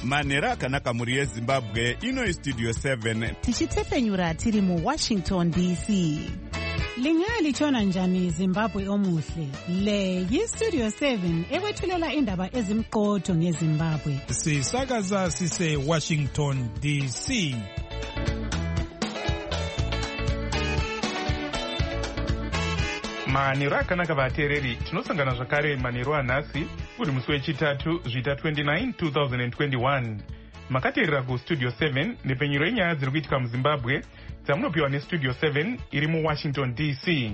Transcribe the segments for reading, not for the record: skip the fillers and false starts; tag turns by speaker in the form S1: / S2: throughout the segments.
S1: manhero akanaka mhuri yezimbabwe. Ino Studio 7
S2: tichitefenyura tiri muWashington DC.
S3: Lingalitshona njani Zimbabwe omuhle? Le yiStudio 7 ekwethulela indaba ezimqotho ngeZimbabwe.
S4: Sisakaza sise Washington DC.
S5: Manhero akanaka vateereri, tinosangana zvakare manhero anhasi uri musi wechitatu zvita 29 2021. Makateerera kuStudio 7 nepenyuro yenyaya dziri kuitika muZimbabwe dzamunopiwa neStudio 7 iri muWashington DC.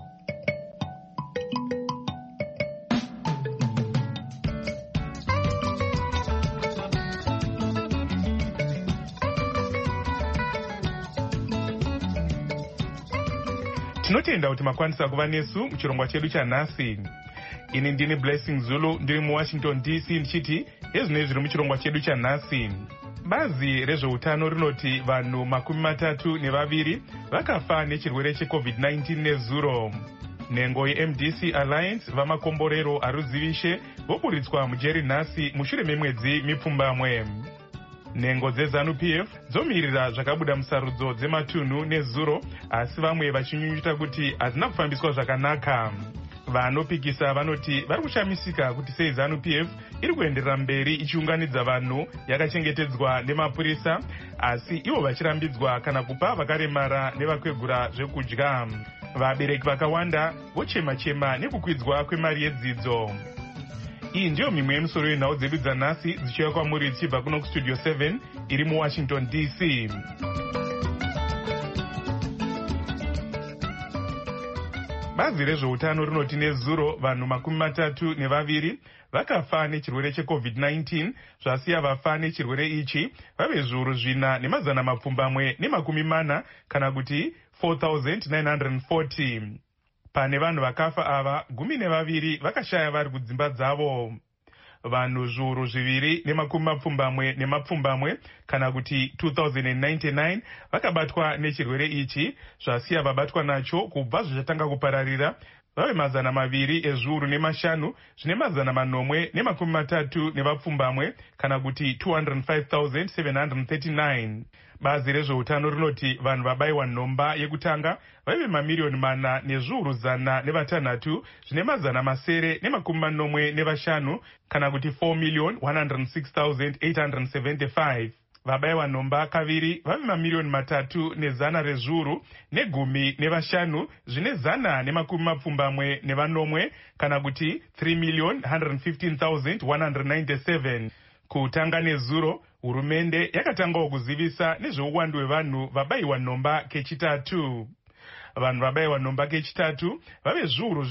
S5: Tinotenda kuti makwanisa kuva nesu muchirongwa chedu chanhasi. Ini ndini Blessing Zulu ndiri muWashington DC ndichiti ezvinei zviri muchirongwa chedu chanhasi. Bazi rezveutano rinoti vanhu 32 vakafa nechirwere cheCovid-19 nezuro. Nhengo yeMDC Alliance vamakomborero aruzivishe voburitswa mujeri nhasi mushure memwedzi mipfumbamwe. Nhengo dzeZANU-PF dzomirira zvakabuda musarudzo dzematunhu nezuro, asi vamwe vachinyunyuta kuti hazina kufambiswa zvakanaka. Vanopikisa vanoti vari kushamisika kuti sei ZANU-PF iri kuenderera mberi ichiunganidza vanhu yakachengetedzwa nemapurisa, asi ivo vachirambidzwa kana kupa vakaremara nevakwegura zvekudya. Vabereki vakawanda vochema-chema nekukwidzwa kwemari yedzidzo. Iyi ndiyo mimwe yemisoro yenhau dzedu dzanhasi dzichiuya kwamuri dzichibva kuno kuStudio 7 iri muWashington DC. Bazi rezveutano rinoti nezuro vanhu 32 vakafa nechirwere cheCovid-19, zvasiya vafa nechirwere ichi vave zviuru 4,440 kana kuti 4,940. Pane vanhu vakafa ava 12 vakashaya vari kudzimba dzavo. Vanhu zviuru 2,240 kana kuti 2,099 vakabatwa nechirwere ichi, zvasiya vabatwa nacho kubva zvichatanga kupararira vave 205 zvine 930 kana kuti 205,739. Bazi rezveutano rinoti vanhu vabayiwa nhomba yekutanga vaive 4,4 nezviuru 106 zvine 945 kana kuti 4,106,875. Vabayiwa nhomba kaviri vave 3,000,000 nezana rezviuru ne15 zvine 170 kana kuti 3,115,197. Kutanga nezuro, hurumende yakatangawo kuzivisa nezveuwandu hwevanhu vabayiwa nhomba kechitatu. Vanhu vabayiwa nhomba kechitatu vave zviuru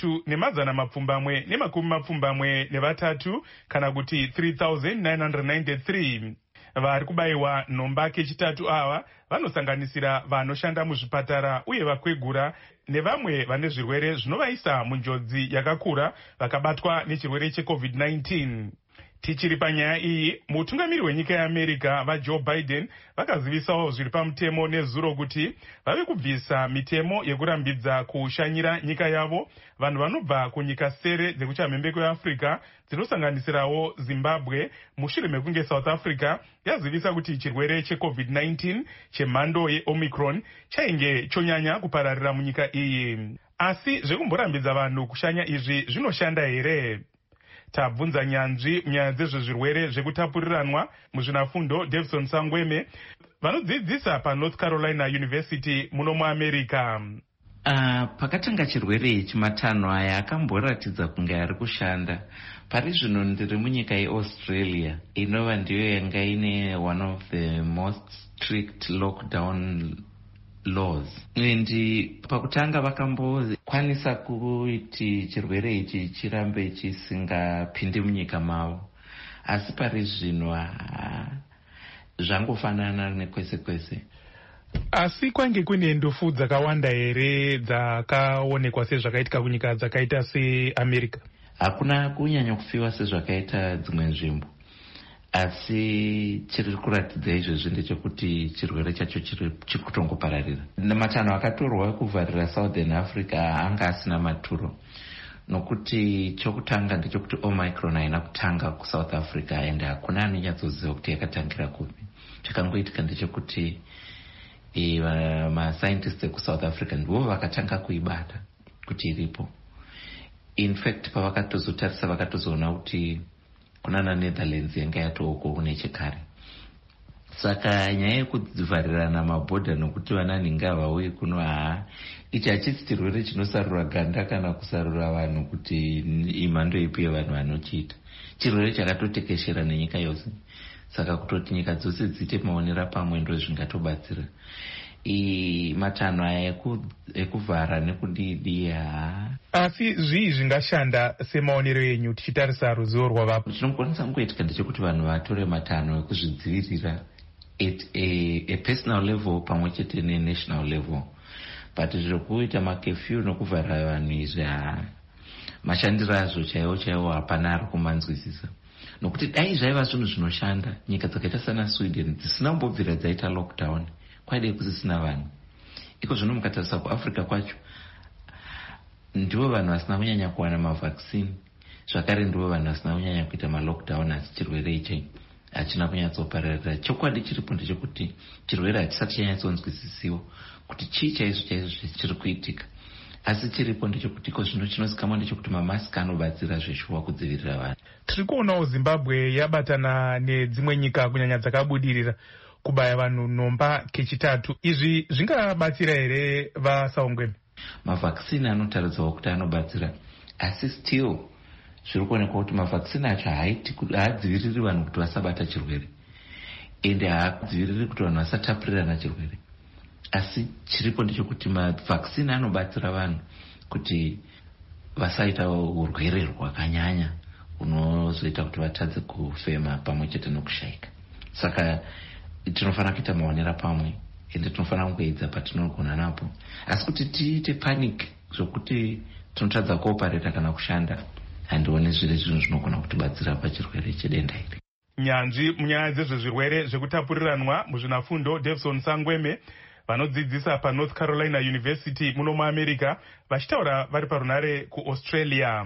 S5: 3,773 kana kuti 3,993. Vari kubayiwa nhomba kechitatu ava vanosanganisira vanoshanda muzvipatara uye vakwegura nevamwe vane zvirwere zvinovaisa munjodzi yakakura vakabatwa nechirwere cheCovid-19. Tichiri panyaya iyi, mutungamiri wenyika yeAmerica vaJoe Biden vakazivisawo zviri pamutemo nezuro kuti vave kubvisa mitemo yekurambidza kushanyira nyika yavo vanhu vanobva kunyika sere dzekuchamhembe kweAfrica dzinosanganisirawo Zimbabwe, mushure mekunge South Africa yazivisa kuti chirwere cheCovid-19 chemhando yeOmicron chainge chonyanya kupararira munyika iyi. Asi zvekumborambidza vanhu kushanya izvi zvinoshanda here? Tabvunza nyanzvi munyaya dzezvezvirwere zvekutapuriranwa muzvinafundo Davison Sangweme vanodzidzisa paNorth Carolina University muno muAmerica.
S6: Pakatanga chirwere ichi matanho aya akamboratidza kunge ari kushanda. Pari zvino ndiri munyika yeAustralia inova ndiyo yanga ine one of the most strict lockdown laws. Pakutanga vakambokwanisa kuti chirwere ichi chirambe chisingapindi munyika mavo, asi pari zvino zvangofanana nekwese kwese.
S5: Asi kwange kune ndofu dzakawanda here dzakaonekwa sezvakaitika kunyika dzakaita seAmerica?
S6: Hakuna kunyanya kufiwa sezvakaita dzimwe nzvimbo, asi chiri kuratidza izvozvi ndechekuti chirwere chacho chiri kutongopararira. Matanho akatorwa kuvharira Southern Africa anga asina maturo. nokuti chokutanga ndechekuti Omicron haina kutanga kuSouth Africa ende hakuna anonyatsoziva kuti yakatangira kupi. Chakangoitika ndechekuti mascientists ekuSouth Africa ndivo vakatanga kuibata kuti iripo. In fact pavakatozotarisa vakatozoona kuti kunana Netherlands yanga yatoko nechekare. Saka nyaya yekuvharirana mabhodha nokuti vananhingi havauyi kuno ichi hachisi chirwere chinosarura ganda kana kusarura vanhu kuti imhando ipi yevanhu vanochiita. Chirwere chakatotekeshera nenyika yose. Saka kutoti nyika dzose dziite maonera pamwe ndo zvingatobatsira. Matanho aya ekuvhara nekudidi
S5: asi zvii zvingashanda semaonero enyu tichitarisa ruzivo rwavapo?
S6: Chinokwanisa kungoitika ndechekuti vanhu vatore matanho ekuzvidzivirira at a personal level pamwe chete ne-national level. But zvokuita makefyu nokuvhara vanhu izvi mashandiro azvo chaiwo hapana ari kumanzwisisa. Nokuti dai zvaiva zvinhu zvinoshanda, nyika dzakaita sana Sweden dzisina kumbobvira dzaita lockdown kwaidai kusisina vanhu. Iko zvino mukatarisa kuAfrica kwacho ndivo vanhu vasina kunyanya kuwana mavhaccine, zvakare ndivo vanhu vasina kunyanya kuita malockdown, asi chirwere ichi hachina kunyatsopararira. Chokwadi chiripo ndechekuti chirwere hachisati chanyatsonzwisisiwa kuti chii chaizvo chiri kuitika, asi chiripo ndechekuti iko zvino chinozikamwa ndechekuti mamasiki anobatsira zveshuwa kudzivirira vanhu.
S5: Tiri kuonawo Zimbabwe yabatana nedzimwe nyika kunyanya dzakabudirira kubaya vanhu nhomba kechitatu. Izvi zvingabatsira here vaSaungweme?
S6: Mavhaccine anotaridzawo kuti anobatsira, asi still zviri kuonekwa kuti mavhaccine acho haadziviriri vanhu kuti vasabata chirwere ende haadziviriri kuti vanhu vasatapurirana chirwere. Asi chiripo ndechekuti mavhaccine anobatsira vanhu kuti vasaita urwere rwakanyanya unozoita kuti vatadze kufema pamwe chete nokushayika. Saka tinofanira kuita maonera pamwe ende tinofanira kungoedza patinogona napo, asi kuti tiite panic zvokuti tinotadza kuopareta kana kushanda, handioni zviri zvinhu zvinogona kutibatsira pachirwere chedenda iri.
S5: Nyanzvi munyaya dzezvezvirwere zvekutapuriranwa muzvinafundo Davison Sangweme vanodzidzisa paNorth Carolina University muno muAmerica vachitaura vari parunare kuAustralia.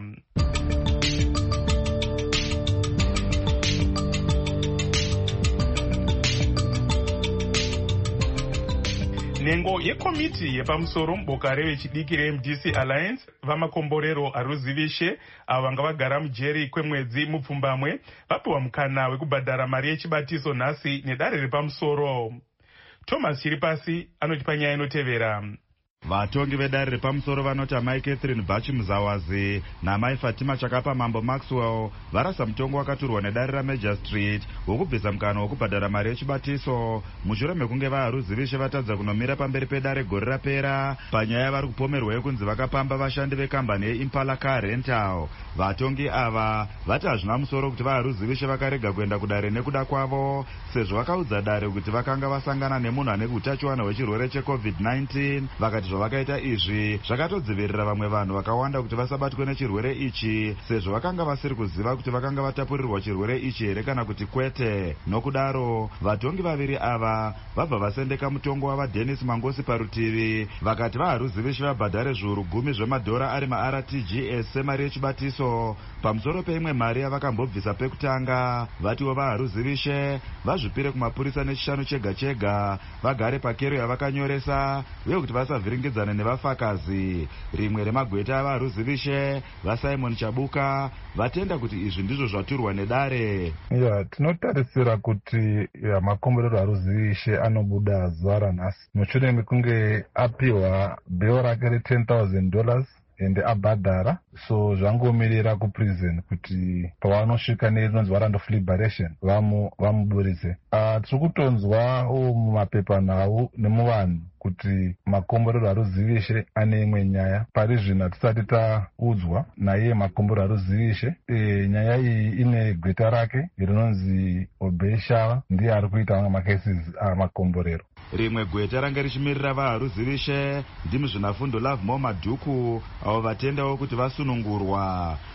S5: Nhengo yekomiti yepamusoro muboka revechidiki reMDC Alliance vamakomborero haruzivishe avo vanga vagara mujeri kwemwedzi mupfumbamwe vapiwa mukana wekubhadhara mari yechibatiso nhasi nedare repamusoro. Thomas Chiripasi anotipa nyaya inotevera.
S1: Vatongi vedare repamusoro vanoti amai Catherine Bachi Muzawazi namai Fatima Chakapa Mambo Maxwell varasa mutongo wakaturwa nedare raMajor Street wokubvisa mukana wokubhadhara mari yechibatiso mushure mekunge vaharuzivishe vatadza kunomira pamberi pedare gore rapera panyaya vari kupomerwa yekunzi vakapamba vashandi vekambani yeImpala Car Rental. Vatongi ava vati hazvina musoro kuti vaharuzivishe vakarega kuenda kudare nekuda kwavo sezvo vakaudza dare kuti vakanga vasangana nemunhu ane utachiona hwechirwere cheCovid-19 vakati zvavakaita izvi zvakatodzivirira vamwe vanhu vakawanda kuti vasabatwe nechirwere ichi sezvo vakanga vasiri kuziva kuti vakanga vatapurirwa chirwere ichi here kana kuti kwete. Nokudaro vatongi vaviri ava vabva vasendeka mutongo wava Dennis Mangosi parutivi vakati vaharuzivishe vabhadhare zviuru 10 zvemadhora ari maRTGS semari yechibatiso pamusoro peimwe mari yavakambobvisa pekutanga. Vatiwo vaharuzivishe vazvipire kumapurisa nechishanu chega chega vagare pakero yavakanyoresa uye kuti vasavhiringidzana nevafakazi. Rimwe remagweta avaharuzivishe vaSimon Chabuka vatenda kuti izvi ndizvo zvaturwa nedare.
S7: Tinotarisira kuti makomborero haruzivishe anobuda zuva ranhasi mushure mekunge apiwa bheo rake re$10,000 ende abhadhara, so zvangomirira kuprison kuti pavanosvika nerinonzi warrant of liberation vamuburitse. Tiri kutonzwa mumapepanhau nemuvanhu kuti makomborero haruzivishe ane imwe nyaya pari zvino hatisati taudzwa naiye makomborero haruzivishe. Nyaya iyi ine gweta rake rinonzi Obey Shava, ndiye ari kuita mamwe macases amakomborero.
S1: Rimwe gweta ranga richimirira vaharuzivishe ndimuzvinafundo Love Mo Madhuku avo vatendawo kuti vasunungurwa.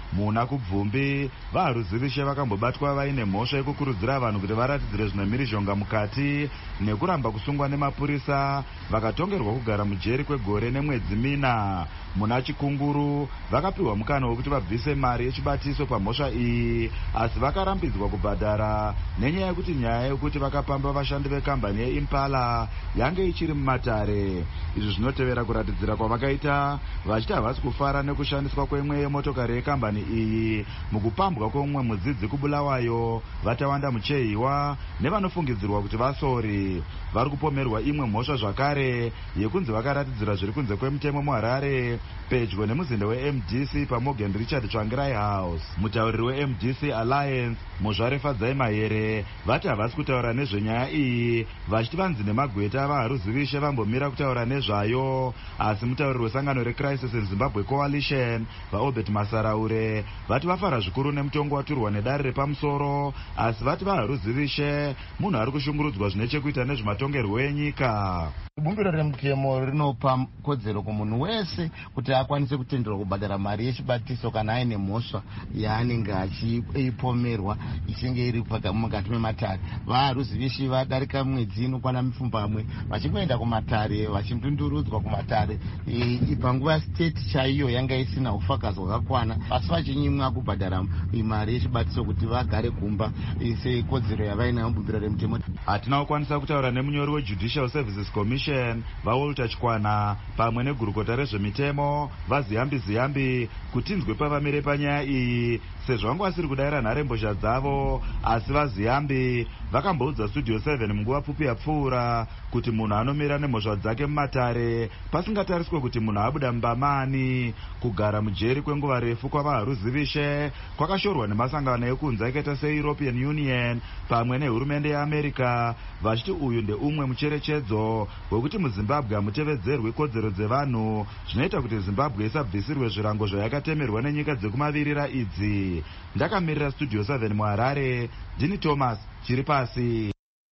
S1: muna kubvumbi vaharuzivishe vakambobatwa vaine mhosva yekukurudzira vanhu kuti varatidzire zvine mhirizhonga mukati nekuramba kusungwa nemapurisa vakatongerwa kugara mujeri kwegore nemwedzi mina. Muna Chikunguru vakapiwa mukana wekuti vabvise mari yechibatiso pamhosva iyi, asi vakarambidzwa kubhadhara nenyaya yekuti nyaya yekuti vakapamba vashandi vekambani yeImpala yange ichiri mumatare. Izvi zvinotevera kuratidzira kwavakaita vachiti havasi kufara nekushandiswa kwemwe yemotokari yekambani iyi mukupambwa kwomumwe mudzidzi kuBulawayo, Vatawanda Muchehiwa nevanofungidzirwa kuti vasori. Vari kupomerwa imwe mhosva zvakare yekunzi vakaratidzira zviri kunze kwemutemo muHarare pedyo nemuzinda weMDC paMorgan Richard Tsvangirai House. Mutauriri weMDC Alliance Muzvare Fadzai Mahere vati havasi kutaura nezvenyaya iyi, vachiti vanzi nemagweta vaharuzivishe vambomira kutaura nezvayo. Asi mutauriri wesangano reCrisis in Zimbabwe Coalition vaObert Masaraure vati vafara zvikuru nemutongo waturwa nedare repamusoro, asi vati vaharuzivishe munhu ari kushungurudzwa zvine chekuita nezvematongerwo enyika.
S8: Bumbiro remutemo rinopa kodzero kumunhu wese kuti akwanise kutenderwa kubhadhara mari yechibatiso kana aine mhosva yaanenge achipomerwa ichinge iri mukati mematare. Vaharuzivishi vadarika mwedzi inokwana mipfumbamwe vachingoenda kumatare vachindundurudzwa kumatare panguva state chaiyo yanga isina ufakazi hwakakwana, asi vachinyimwa kubhadhara mari yechibatiso kuti vagare kumba sekodzero yavaina mubumbiro remutemo.
S1: Hatina kukwanisa kutaura nemunyori weJudicial Services Commission vaWalter Chikwana pamwe negurukota rezvemitemo vaZiyambi kutinzwe pavamire panyaya iyi, sezvo vanga vasiri kudayira nharembozha dzavo. Asi vaZiyambi vakamboudza Studio 7 munguva pfupi yapfuura kuti munhu anomira nemhosva dzake mumatare pasingatariswe kuti munhu abuda mumbamani. Kugara mujeri kwenguva refu kwavaharuzivishe kwakashorwa nemasangano ekunze akaita seEuropean Union pamwe nehurumende yeAmerica, vachiti uyu ndeumwe mucherechedzo wekuti muZimbabwe hamutevedzerwi kodzero dzevanhu, zvinoita kuti Zimbabwe isabvisirwe zvirango zvayakatemerwa nenyika dzekumavirira idzi. Ndakamirira Studio 7 muHarare, ndini Thomas Chiripasi.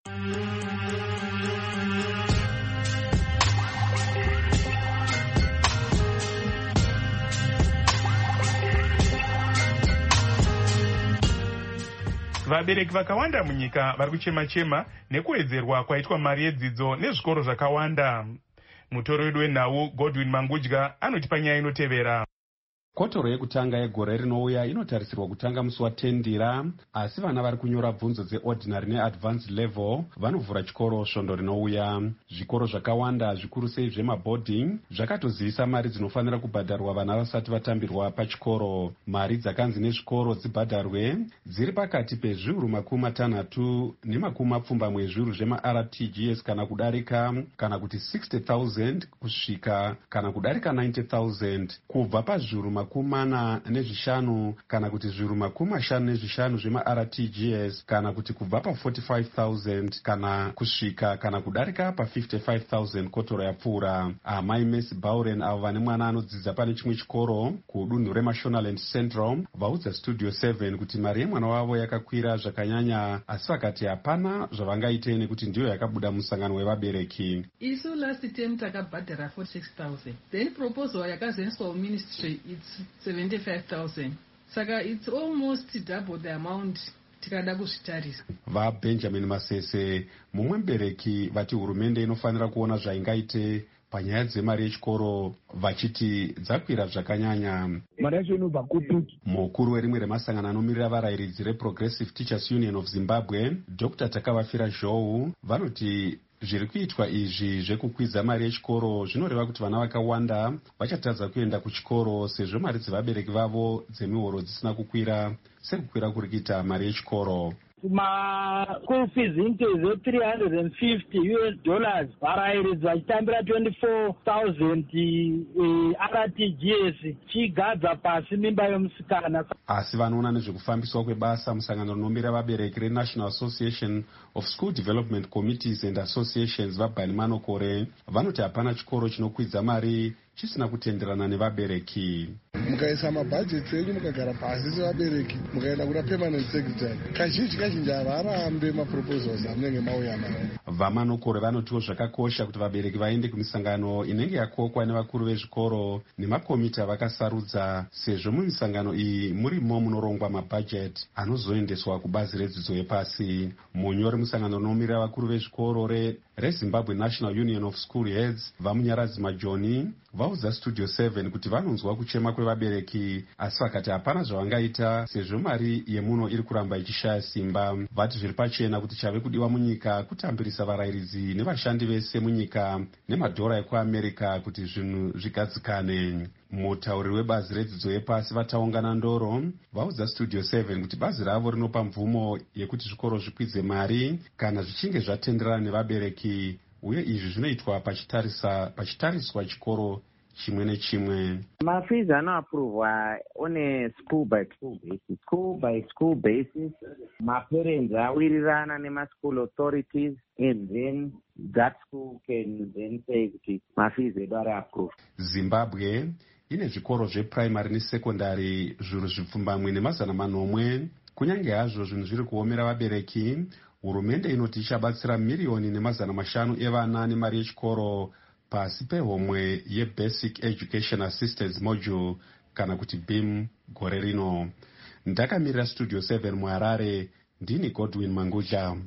S5: Vabereki vakawanda munyika vari kuchema-chema nekuwedzerwa kwaitwa mari yedzidzo nezvikoro zvakawanda. Mutori wedu wenhau Godwin Mangudya anotipa nyaya inotevera.
S9: Kotoro yekutanga yegore rinouya inotarisirwa kutanga musi wa10 asi vana vari kunyora bvunzo dzeordinary neadvanced level vanovhura chikoro svondo rinouya. Zvikoro zvakawanda zvikuru sei zvemaboarding zvakatozivisa mari dzinofanira kubhadharwa vana vasati vatambirwa pachikoro. Mari dzakanzi nezvikoro dzibhadharwe dziri pakati pezviuru 60 nemakumi ezviuru zvemaRTGS kana kudarika, kana kuti 60,000 kusvika kana kudarika 90,000, kubva pazviuru 45 kana kuti zviuru 55 zvemaRTGS, kana kuti kubva pa45,000 kana kusvika kana kudarika pa55,000 kotoro yapfuura. Amai Messi Bauren avo vane mwana anodzidza pane chimwe chikoro kudunhu reMashonaland Central vaudza Studio 7 kuti mari yemwana wavo yakakwira zvakanyanya, asi vakati hapana zvavangaite nekuti ndiyo yakabuda musangano wevabereki.
S10: Isu last term takabhadhara 46,000, then proposal yakazoiswa muministry it's 75,000, saka it's almost double the amount tikada kuzvitarisa.
S9: VaBenjamin Masese mumwe mubereki vati hurumende inofanira kuona zvaingaite panyaya dzemari yechikoro, vachiti dzakwira zvakanyanya.
S11: Mari yacho inobva kupi?
S9: Mukuru werimwe remasangano anomirira varayiridzi reProgressive Teachers Union of Zimbabwe Dr. Takavafira Zhou vanoti zviri kuitwa izvi zvekukwidza mari yechikoro zvinoreva kuti vana vakawanda vachatadza kuenda kuchikoro sezvo mari dzevabereki vavo dzemihoro dzisina kukwira sekukwira kuri kuita mari yechikoro.
S11: School fees intoze $350, varayiridzi vachitambira 24,000 RTGS chigadza pasi mimba yomusikana.
S9: Asi vanoona nezvekufambiswa kwebasa musangano rinomira vabereki reNational Association of School Development Committees and Associations vaBani Manokore vanoti hapana chikoro chinokwidza mari chisina kutenderana nevabereki.
S12: Mukaisa mabhajeti enyu mukagara pasi sevabereki mukaenda kuna permanent secretary, kazhinji havarambe maproposals amunenge mauya nawo.
S9: Vamanokore vanotiwo zvakakosha kuti vabereki vaende kumisangano inenge yakokwa nevakuru vezvikoro nemakomiti avakasarudza, sezvo mumisangano iyi murimo munorongwa mabhajeti anozoendeswa kubazi redzidzo yepasi. Munyori musangano unomirira vakuru vezvikoro reZimbabwe National Union of School Heads, Vamunyaradzi Majoni, vaudza Studio 7 kuti vanonzwa kuchema kwevabereki, asi vakati hapana zvavangaita sezvo mari yemuno iri kuramba ichishaya simba. Vati zviri pachena kuti chave kudiwa munyika kutambirisa varayiridzi nevashandi vese munyika nemadhora ekuAmerica kuti zvinhu zvigadzikane. Mutauriri webazi redzidzo yepasi vataungana ndoro vaudza Studio 7 kuti bazi ravo rinopa mvumo yekuti zvikoro zvikwidze mari kana zvichinge zvatenderana nevabereki, uye izvi zvinoitwa pachitariswa chikoro chimwe nechimwe.
S13: Mafees anoapuruvwa on a school by school basis. Maparents awirirana nema-school authorities and then that school can then say kuti mafees edu ari approved.
S9: Zimbabwe ine zvikoro zveprimary nesekondari zviuru zvipfumbamwe ne900. Kunyange hazvo zvinhu zviri kuomera vabereki, hurumende inoti ichabatsira miliyoni ne500 evana nemari yechikoro pasi pehomwe yeBasic Education Assistance Module kana kuti BEAM gore rino. Ndakamirira Studio 7 muHarare, ndini Godwin Manguja.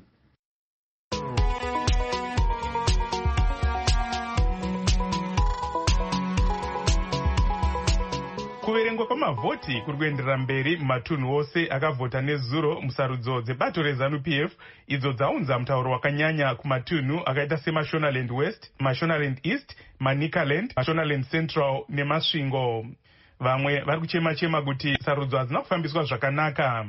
S5: Kuverengwa kwamavhoti kuri kuenderera mberi mumatunhu ose akavhota nezuro musarudzo dzebato reZANU-PF, idzo dzaunza mutauro wakanyanya kumatunhu akaita seMashonaland West, Mashonaland East, Manicaland, Mashonaland Central neMasvingo. Vamwe vari kuchema kuti sarudzo hadzina kufambiswa zvakanaka.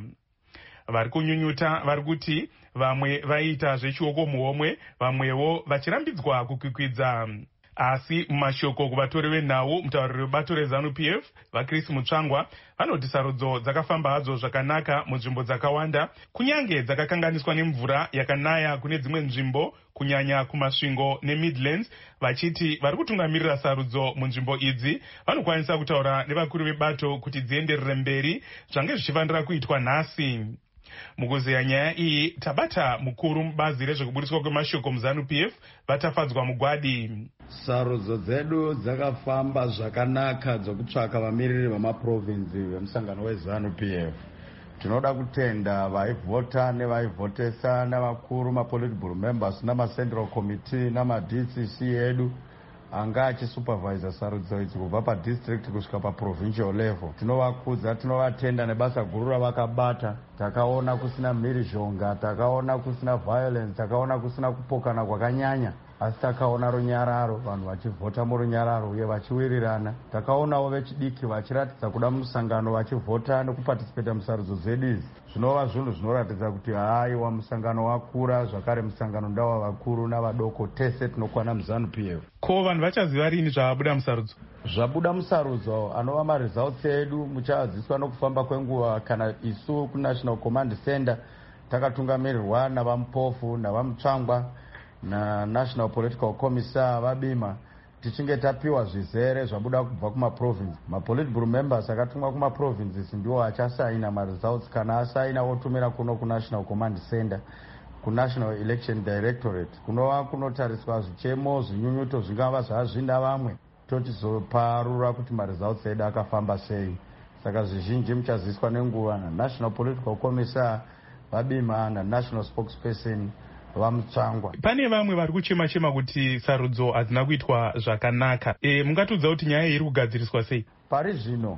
S5: Vari kunyunyuta vari kuti vamwe vaita zvechioko muhomwe, vamwewo vachirambidzwa kukwikwidza. Asi mumashoko kuvatori venhau, mutauriri webato reZANU-PF vaChris Mutsvangwa vanoti sarudzo dzakafamba hadzo zvakanaka munzvimbo dzakawanda, kunyange dzakakanganiswa nemvura yakanaya kune dzimwe nzvimbo, kunyanya kumasvingo neMidlands, vachiti vari kutungamirira sarudzo munzvimbo idzi vanokwanisa kutaura nevakuru vebato kuti dzienderere mberi zvange zvichifanira kuitwa nhasi. Mukuzeya nyaya iyi tabata mukuru mubazi rezvekuburiswa kwemashoko muZANU-PF vatafadzwa mugwadi.
S14: Sarudzo dzedu dzakafamba zvakanaka dzokutsvaka vamiriri vamaprovinzi vemusangano weZANU-PF. Tinoda kutenda vaivhota nevaivhotesa navakuru mapolitbureau members namacentral committee namadCC edu anga achisupervisa sarudzo idzi kubva padistrict kusvika paprovincial level. Tinovakudza, tinovatenda nebasa guru ravakabata. Takaona kusina mhirizhonga, takaona kusina violence, takaona kusina kupokana kwakanyanya, asi takaona runyararo, vanhu vachivhota murunyararo uye vachiwirirana. Takaonawo vechidiki vachiratidza kuda musangano vachivhota nekupatisipeta musarudzo dzedu idzi. Zvinova zvinhu zvinoratidza kuti haiwa musangano wakura, zvakare musangano ndawa vakuru navadoko tese tinokwana muZANU-PF.
S5: Ko vanhu vachaziva rini zvabuda musarudzo?
S14: Zvabuda musarudzo anova maresults edu muchadziswa nokufamba kwenguva kana isu kuNational Command Center takatungamirirwa navamupofu navamutsvangwa naNational Political Commissar vabima tichinge tapiwa zvizere zvabuda kubva kumaprovince. Mapolitbureau members akatumwa kumaprovinces ndiwo achasaina maresults. Kana asaina otumira kuno kuNational Command Center kuNational Election Directorate kunova kunotariswa zvichemo zvinyunyuto zvingava zvazvinda vamwe tochizoparura kuti maresults edu akafamba sei. Saka zvizhinji muchaziswa nenguva naNational Political Commissar vabima naNational Spokesperson vamutsvangwa.
S5: Pane vamwe vari kuchema kuti sarudzo hadzina kuitwa zvakanaka. Mungatudza kuti nyaya iri kugadziriswa sei?
S14: Pari zvino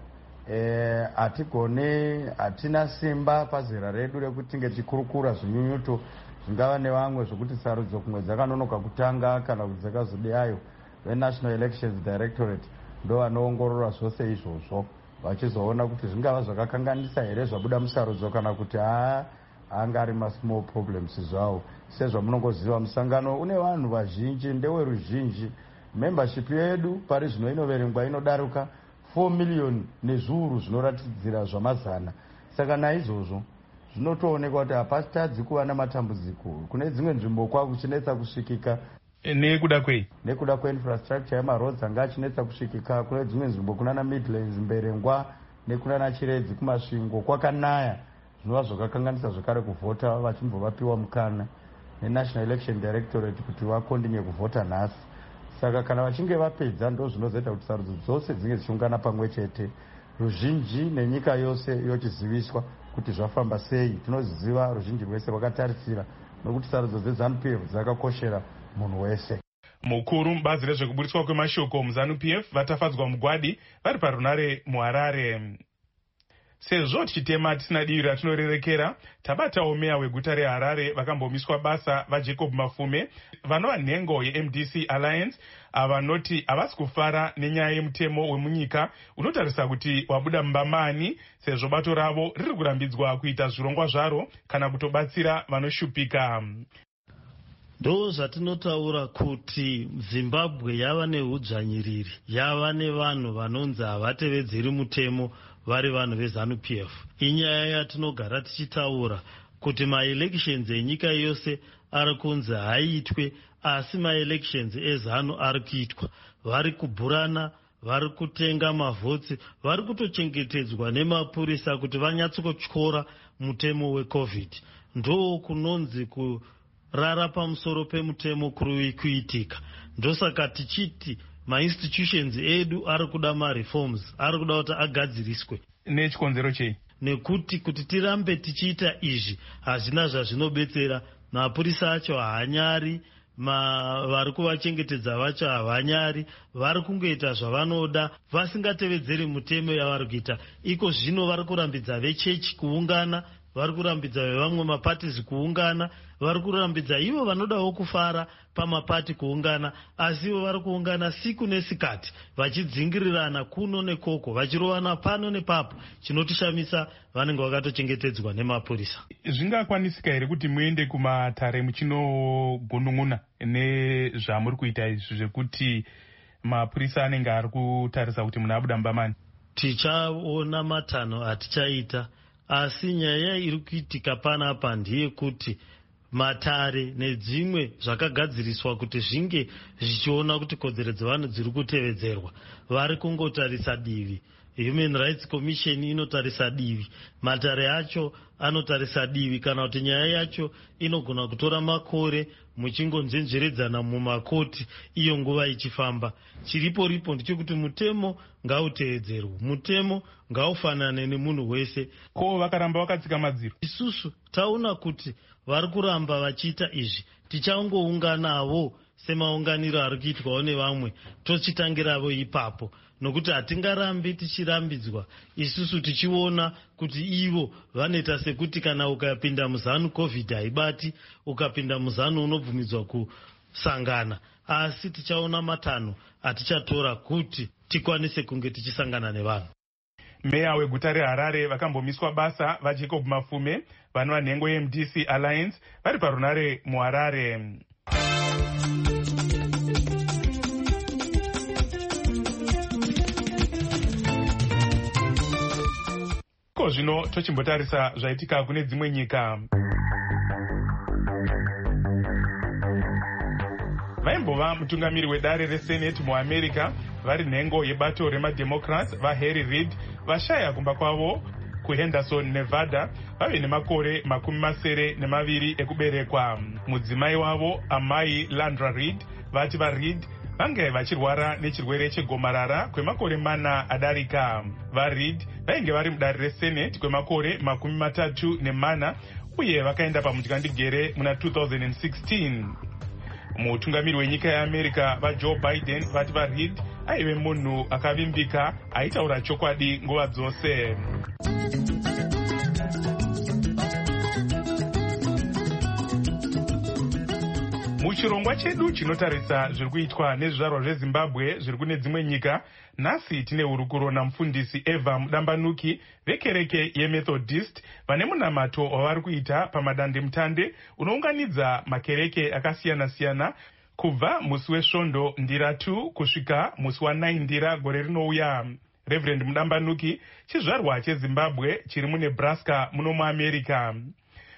S14: hatigone, hatina simba pazera redu rekuti tinge tichikurukura zvinyunyuto zvingava nevamwe zvokuti sarudzo kumwe dzakanonoka kutanga kana kuti dzakazodeyayo. VeNational Elections Directorate ndo vanoongorora zvose izvozvo vachizoona kuti zvingava zvakakanganisa here zvabuda musarudzo kana kuti anga ari masmall problems zvavo. Sezvamunongoziva musangano une vanhu vazhinji, ndeweruzhinji. Membership yedu pari zvino inoverengwa inodaruka 4 million nezviuru zvinoratidzira zvamazana. Saka naizvozvo zvinotoonekwa kuti hapatadzi kuva namatambudziko. Kune dzimwe nzvimbo kwakuchinetsa kusvikika
S5: nekuda kwei?
S14: Nekuda kweinfrastructure yemaroads anga achinetsa kusvikika kune dzimwe nzvimbo kunana Midlands, Mberengwa nekunana Chiredzi kumasvingo kwakanaya, zvinova zvakakanganisa zvakare kuvhota vachimbva vapiwa mukana neNational Election Directorate kuti vakondinye kuvhota nhasi. Saka kana vachinge vapedza ndo zvinozoita kuti sarudzo dzose dzinge dzichiungana pamwe chete, ruzhinji nenyika yose yochiziviswa kuti zvafamba sei. Tinoziva ruzhinji rwese vakatarisira nokuti sarudzo dzeZANU-PF dzakakoshera munhu wese.
S5: Mukuru mubazi rezvekuburitswa kwemashoko muZANU-PF vatafadzwa mugwadi vari parunare muHarare. Sezvo tichitema tisina divi ratinorerekera, tabatawo meya weguta reHarare vakambomiswa basa vaJacob Mafume vanova nhengo yeMDC Alliance, avanoti havasi kufara nenyaya yemutemo wemunyika unotarisa kuti wabuda mumbamani, sezvo bato ravo riri kurambidzwa kuita zvirongwa zvaro kana kutobatsira vanoshupika.
S15: Ndo zvatinotaura kuti Zimbabwe yava nehudzvanyiriri, yava nevanhu vanonzi havatevedzeri mutemo vari vanhu veZANU-PF. Inyaya yatinogara tichitaura kuti maelections enyika yose ari kunzi haiitwe, asi maelections eZANU ari kuitwa. Vari kubhurana, vari kutenga mavhotsi, vari kutochengetedzwa nemapurisa kuti vanyatsokutyora mutemo weCovid. Ndo kunonzi kurara pamusoro pemutemo kuri kuitika. Ndosaka tichiti mainstitutions edu ari kuda mareforms, ari kuda kuti agadziriswe.
S5: Nechikonzero chei?
S15: Nekuti kuti tirambe tichiita izvi hazvina zvazvinobetsera. Mapurisa acho haanyari, vari kuvachengetedza vacho havanyari, vari kungoita zvavanoda vasingatevedzeri mutemo yavari kuita. Iko zvino vari kurambidza vechechi kuungana, vari kurambidza vevamwe mapatisi kuungana, vari kurambidza ivo vanodawo kufara pamapati kuungana, asi ivo vari kuungana siku nesikati vachidzingirirana kuno nekoko, vachirovana pano nepapo. Chinotishamisa vanenge vakatochengetedzwa nemapurisa.
S5: Zvingakwanisika here kuti muende kumatare muchinogunun'una nezvamuri kuita izvi zvekuti mapurisa anenge ari kutarisa kuti munhu abuda mumbamani?
S15: Tichaona matanho atichaita, asi nyaya iri kuitika panapa ndiye kuti matare nedzimwe zvakagadziriswa kuti zvinge zvichiona kuti kodzero dzevanhu dziri kutevedzerwa, vari kungotarisa divi. Human Rights Commission inotarisa divi, matare acho anotarisa divi, kana kuti nyaya yacho inogona kutora makore muchingonzenjeredzana mumakoti iyo nguva ichifamba. Chiripo ndechekuti mutemo ngautevedzerwe, mutemo ngaufanane nemunhu wese.
S5: Ko vakaramba vakatsika madziro?
S15: Isusu taona kuti vari kuramba vachiita izvi, tichangounganawo semaunganiro ari kuitwawo nevamwe, tochitangiravo ipapo, nokuti hatingarambi tichirambidzwa isusu tichiona kuti ivo vanoita sekuti kana ukapinda muzanu COVID haibati, ukapinda muzanu unobvumidzwa kusangana. Asi tichaona matanho atichatora kuti tikwanise kunge tichisangana nevanhu.
S5: Meya weguta reHarare vakambomiswa basa vaJacob Mafume vanova nhengo yeMDC Alliance vari parunare muHarare. Ko zvino tochimbotarisa zvaitika kune dzimwe nyika. Vaimbova mutungamiri wedare reSenate muAmerica vari nhengo yebato remademocrats vaHarry Reid vashaya kumba kwavo kuHenderson, Nevada, vave nemakore 72 ekuberekwa. Mudzimai wavo amai Landra Reid vati vaReid vange vachirwara nechirwere chegomarara kwemakore 4 adarika. VaReid vainge vari mudare reSenate kwemakore 34 uye vakaenda pamutyandegere muna 2016. Mutungamiri wenyika yeAmerica vaJoe Biden vati vaReid aive munhu akavimbika aitaura chokwadi nguva dzose. Muchirongwa chedu chinotarisa zviri kuitwa nezvizvarwa zveZimbabwe zviri kune dzimwe nyika, nhasi tine hurukuro namufundisi Eva Mudambanuki vekereke yeMethodist vane munamato wavari kuita pamadandemutande unounganidza makereke akasiyana-siyana kubva musi weSvondo ndira 2 kusvika musi wa9 ndira gore rinouya. Reverend Mudambanuki chizvarwa cheZimbabwe chiri muNebraska muno muAmerica.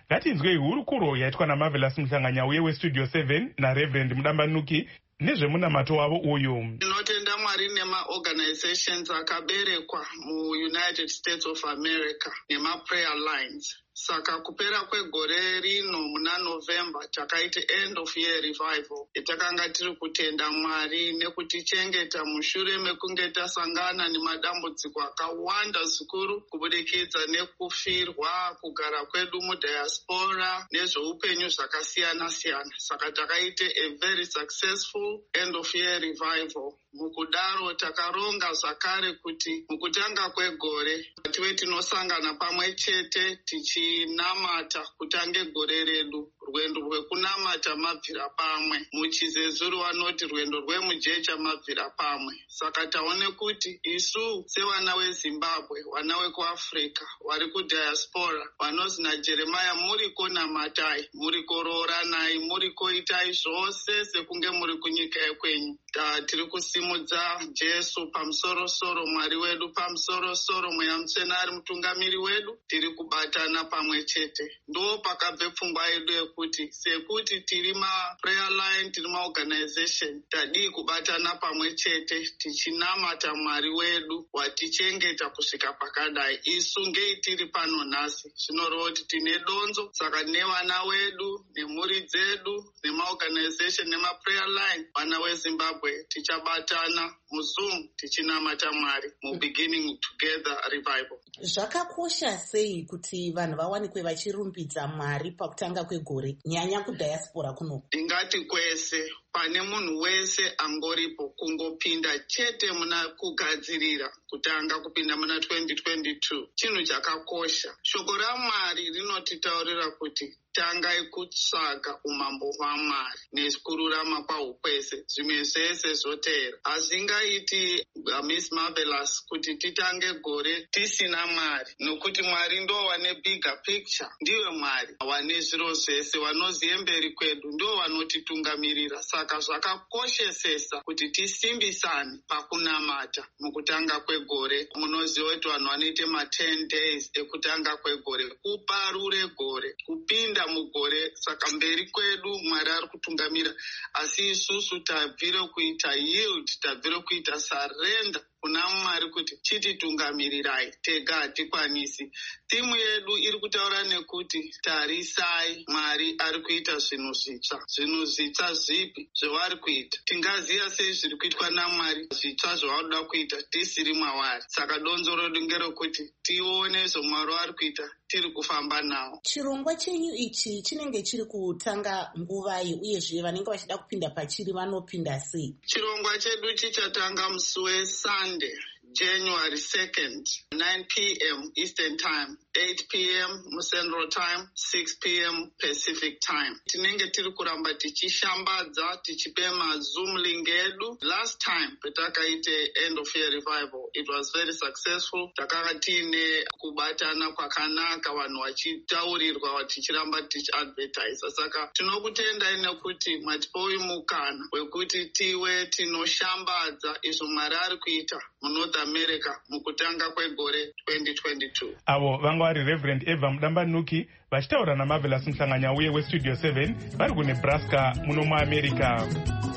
S5: ngatinzwei hurukuro yaitwa naMarvelous Mhlanganyauye westudio 7 naReverend Mudambanuki nezvemunamato wavo uyu.
S16: Tinotenda Mwari nemaorganizations akaberekwa muUnited States of America nemaprayer lines. Saka kupera kwegore rino muna November takaita end of year revival yatakanga tiri kutenda Mwari nekutichengeta mushure mekunge tasangana nemadambudziko akawanda zikuru kubudikidza nekufirwa, kugara kwedu mudiaspora nezveupenyu zvakasiyana siyana. Saka takaita a very successful end of year revival. Mukudaro takaronga zvakare kuti mukutanga kwegore tive tinosangana pamwe chete tichinamata kutange gore redu. Rwendo rwekunamata mabvira pamwe. Muchizezuru vanoti rwendo rwemujecha mabvira pamwe. Saka taone kuti isu sevana weZimbabwe, vana wekuAfrica, vari kudiaspora, vanozi naJeremia muriko namatai, muriko rooranai, muriko itai zvose sekunge muri kunyika yekwenyu. Tiri kusimudza Jesu pamusoro-soro, Mwari wedu pamusoro-soro, Mweya Mutsvene ari mutungamiri wedu. Tiri kubatana pamwe chete. Ndo pakabve pfungwa yedu yekuti sekuti tiri maprayer line, tiri maorganization, tadii kubatana pamwe chete tichinamata Mwari wedu watichengeta kusvika pakadai. Isu ngei tiri pano nhasi zvinoreva kuti tine donzo. Saka nevana wedu nemhuri dzedu nemaorganization nemaprayer line, vana weZimbabwe tichabatana muZoom tichinamata Mwari mubeginning together revival.
S2: Zvakakosha sei kuti vanhu vawanikwe vachirumbidza Mwari pakutanga kwegore, nyanya kudiaspora kuno? Ndingati
S16: kwese pane munhu wese angoripo kungopinda chete muna kugadzirira kutanga kupinda muna 2022 chinhu chakakosha. Shoko raMwari rinotitaurira kuti tangai kutsvaga umambo hwaMwari nekururama kwahwo kwese, zvimwe zvese zvoteera. Hazvingaiti Miss Marvelous kuti titange gore tisina Mwari, nokuti Mwari ndo wane bigger picture. Ndiwe Mwari wane zviro zvese, vanoziye mberi kwedu ndo vanotitungamirira. Saka zvakakoshesesa kuti tisimbisane pakunamata mukutanga kwegore. Munoziva kuti vanhu vanoite ma10 days ekutanga kwegore, kuparure gore, kupinda mugore. Saka mberi kwedu Mwari ari kutungamira, asi isusu tabvire kuita yield, tabvire kuita surrender kuna Mwari kuti chititungamirirai, tega hatikwanisi. Timu yedu iri kutaura nekuti tarisai, Mwari ari kuita zvinhu zvitsva. Zvinhu zvitsva zvipi zvavari kuita? Tingaziva sei zviri kuitwa naMwari zvitsva zvavanoda kuita tisiri mwavari? Saka donzo redu ngerekuti tione zvaMwari ari kuita tiri kufamba nawo.
S2: Chirongwa chenyu ichi chinenge chiri kutanga nguvai, uyezve vanenge vachida kupinda pachiri vanopinda sei?
S16: Chirongwa chedu chichatanga musi weSunday, January 2nd, 9 p.m. Eastern Time, 8 p.m. Central Time, 6 p.m. Pacific Time. Tinenge tiri kuramba tichishambadza, tichipe maZoom link edu. Last time petakaite end of year revival, it was very successful. Takanga tiine kubatana kwakanaka, vanhu vachitaurirwa, tichiramba tichiadvertise. Saka tinokutendai nekuti matipa uyu mukana wekuti tive tinoshambadza izvo Mwari ari kuita muNorth America mukutanga kwegore 2022.
S5: Avo vanga vari Reverend Eva Mudambanuki vachitaura naMarvelous Mhlanganyauye westudio 7 vari kuNebraska muno muAmerica.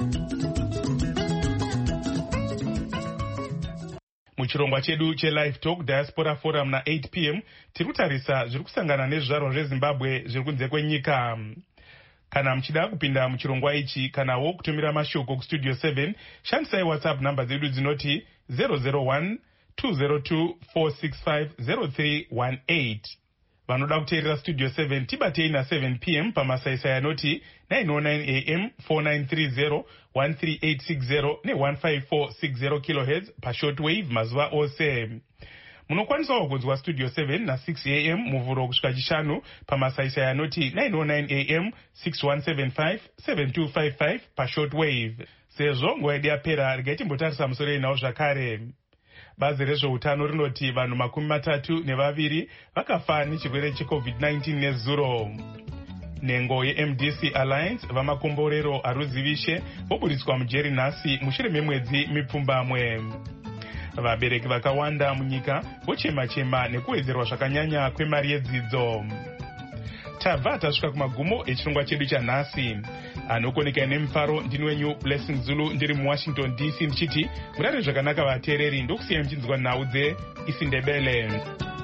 S5: Muchirongwa chedu cheLive Talk Diaspora Forum na 8 p.m. tiri kutarisa zviri kusangana nezvizvarwa zveZimbabwe zviri kunze kwenyika. Kana muchida kupinda muchirongwa ichi kanawo kutumira mashoko kustudio 7, shandisai WhatsApp namba dzedu dzinoti 001 202 465 0318. Vanoda kuteerera studio 7 tibatei na7 p.m. pamasaisai anoti 909 am 4930 13860 ne15460 kHz pashortwave mazuva ose. Munokwanisawo kunzwa studio 7 na 6 am muvhuro kusvika chishanu pamasaisai anoti 909 am 6175 7255 pashortwave. Sezvo nguva yedu yapera, regai timbotarisa musoro inawo zvakare. Bazi rezveutano rinoti vanhu 32 vakafa nechirwere cheCovid-19 nezuro. Nhengo yeMDC Alliance vamakomborero aruzivishe voburitswa mujeri nhasi mushure memwedzi mipfumbamwe. Vabereki vakawanda munyika vochema-chema nekuwedzerwa zvakanyanya kwemari yedzidzo. tabva tasvika kumagumo echirongwa chedu chanhasi. Anokoneka nemufaro ndini wenyu Blessing Zulu ndiri muWashington DC ndichiti murare zvakanaka vateereri, ndokusiyai muchinzwa nhau dzeIsiNdebele.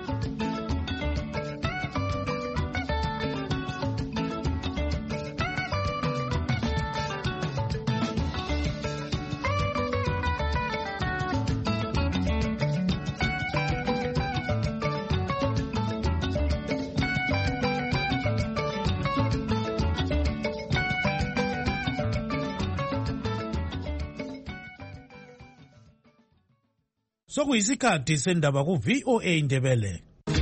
S4: Sokuyisikhathi sendaba ku-VOA Ndebele.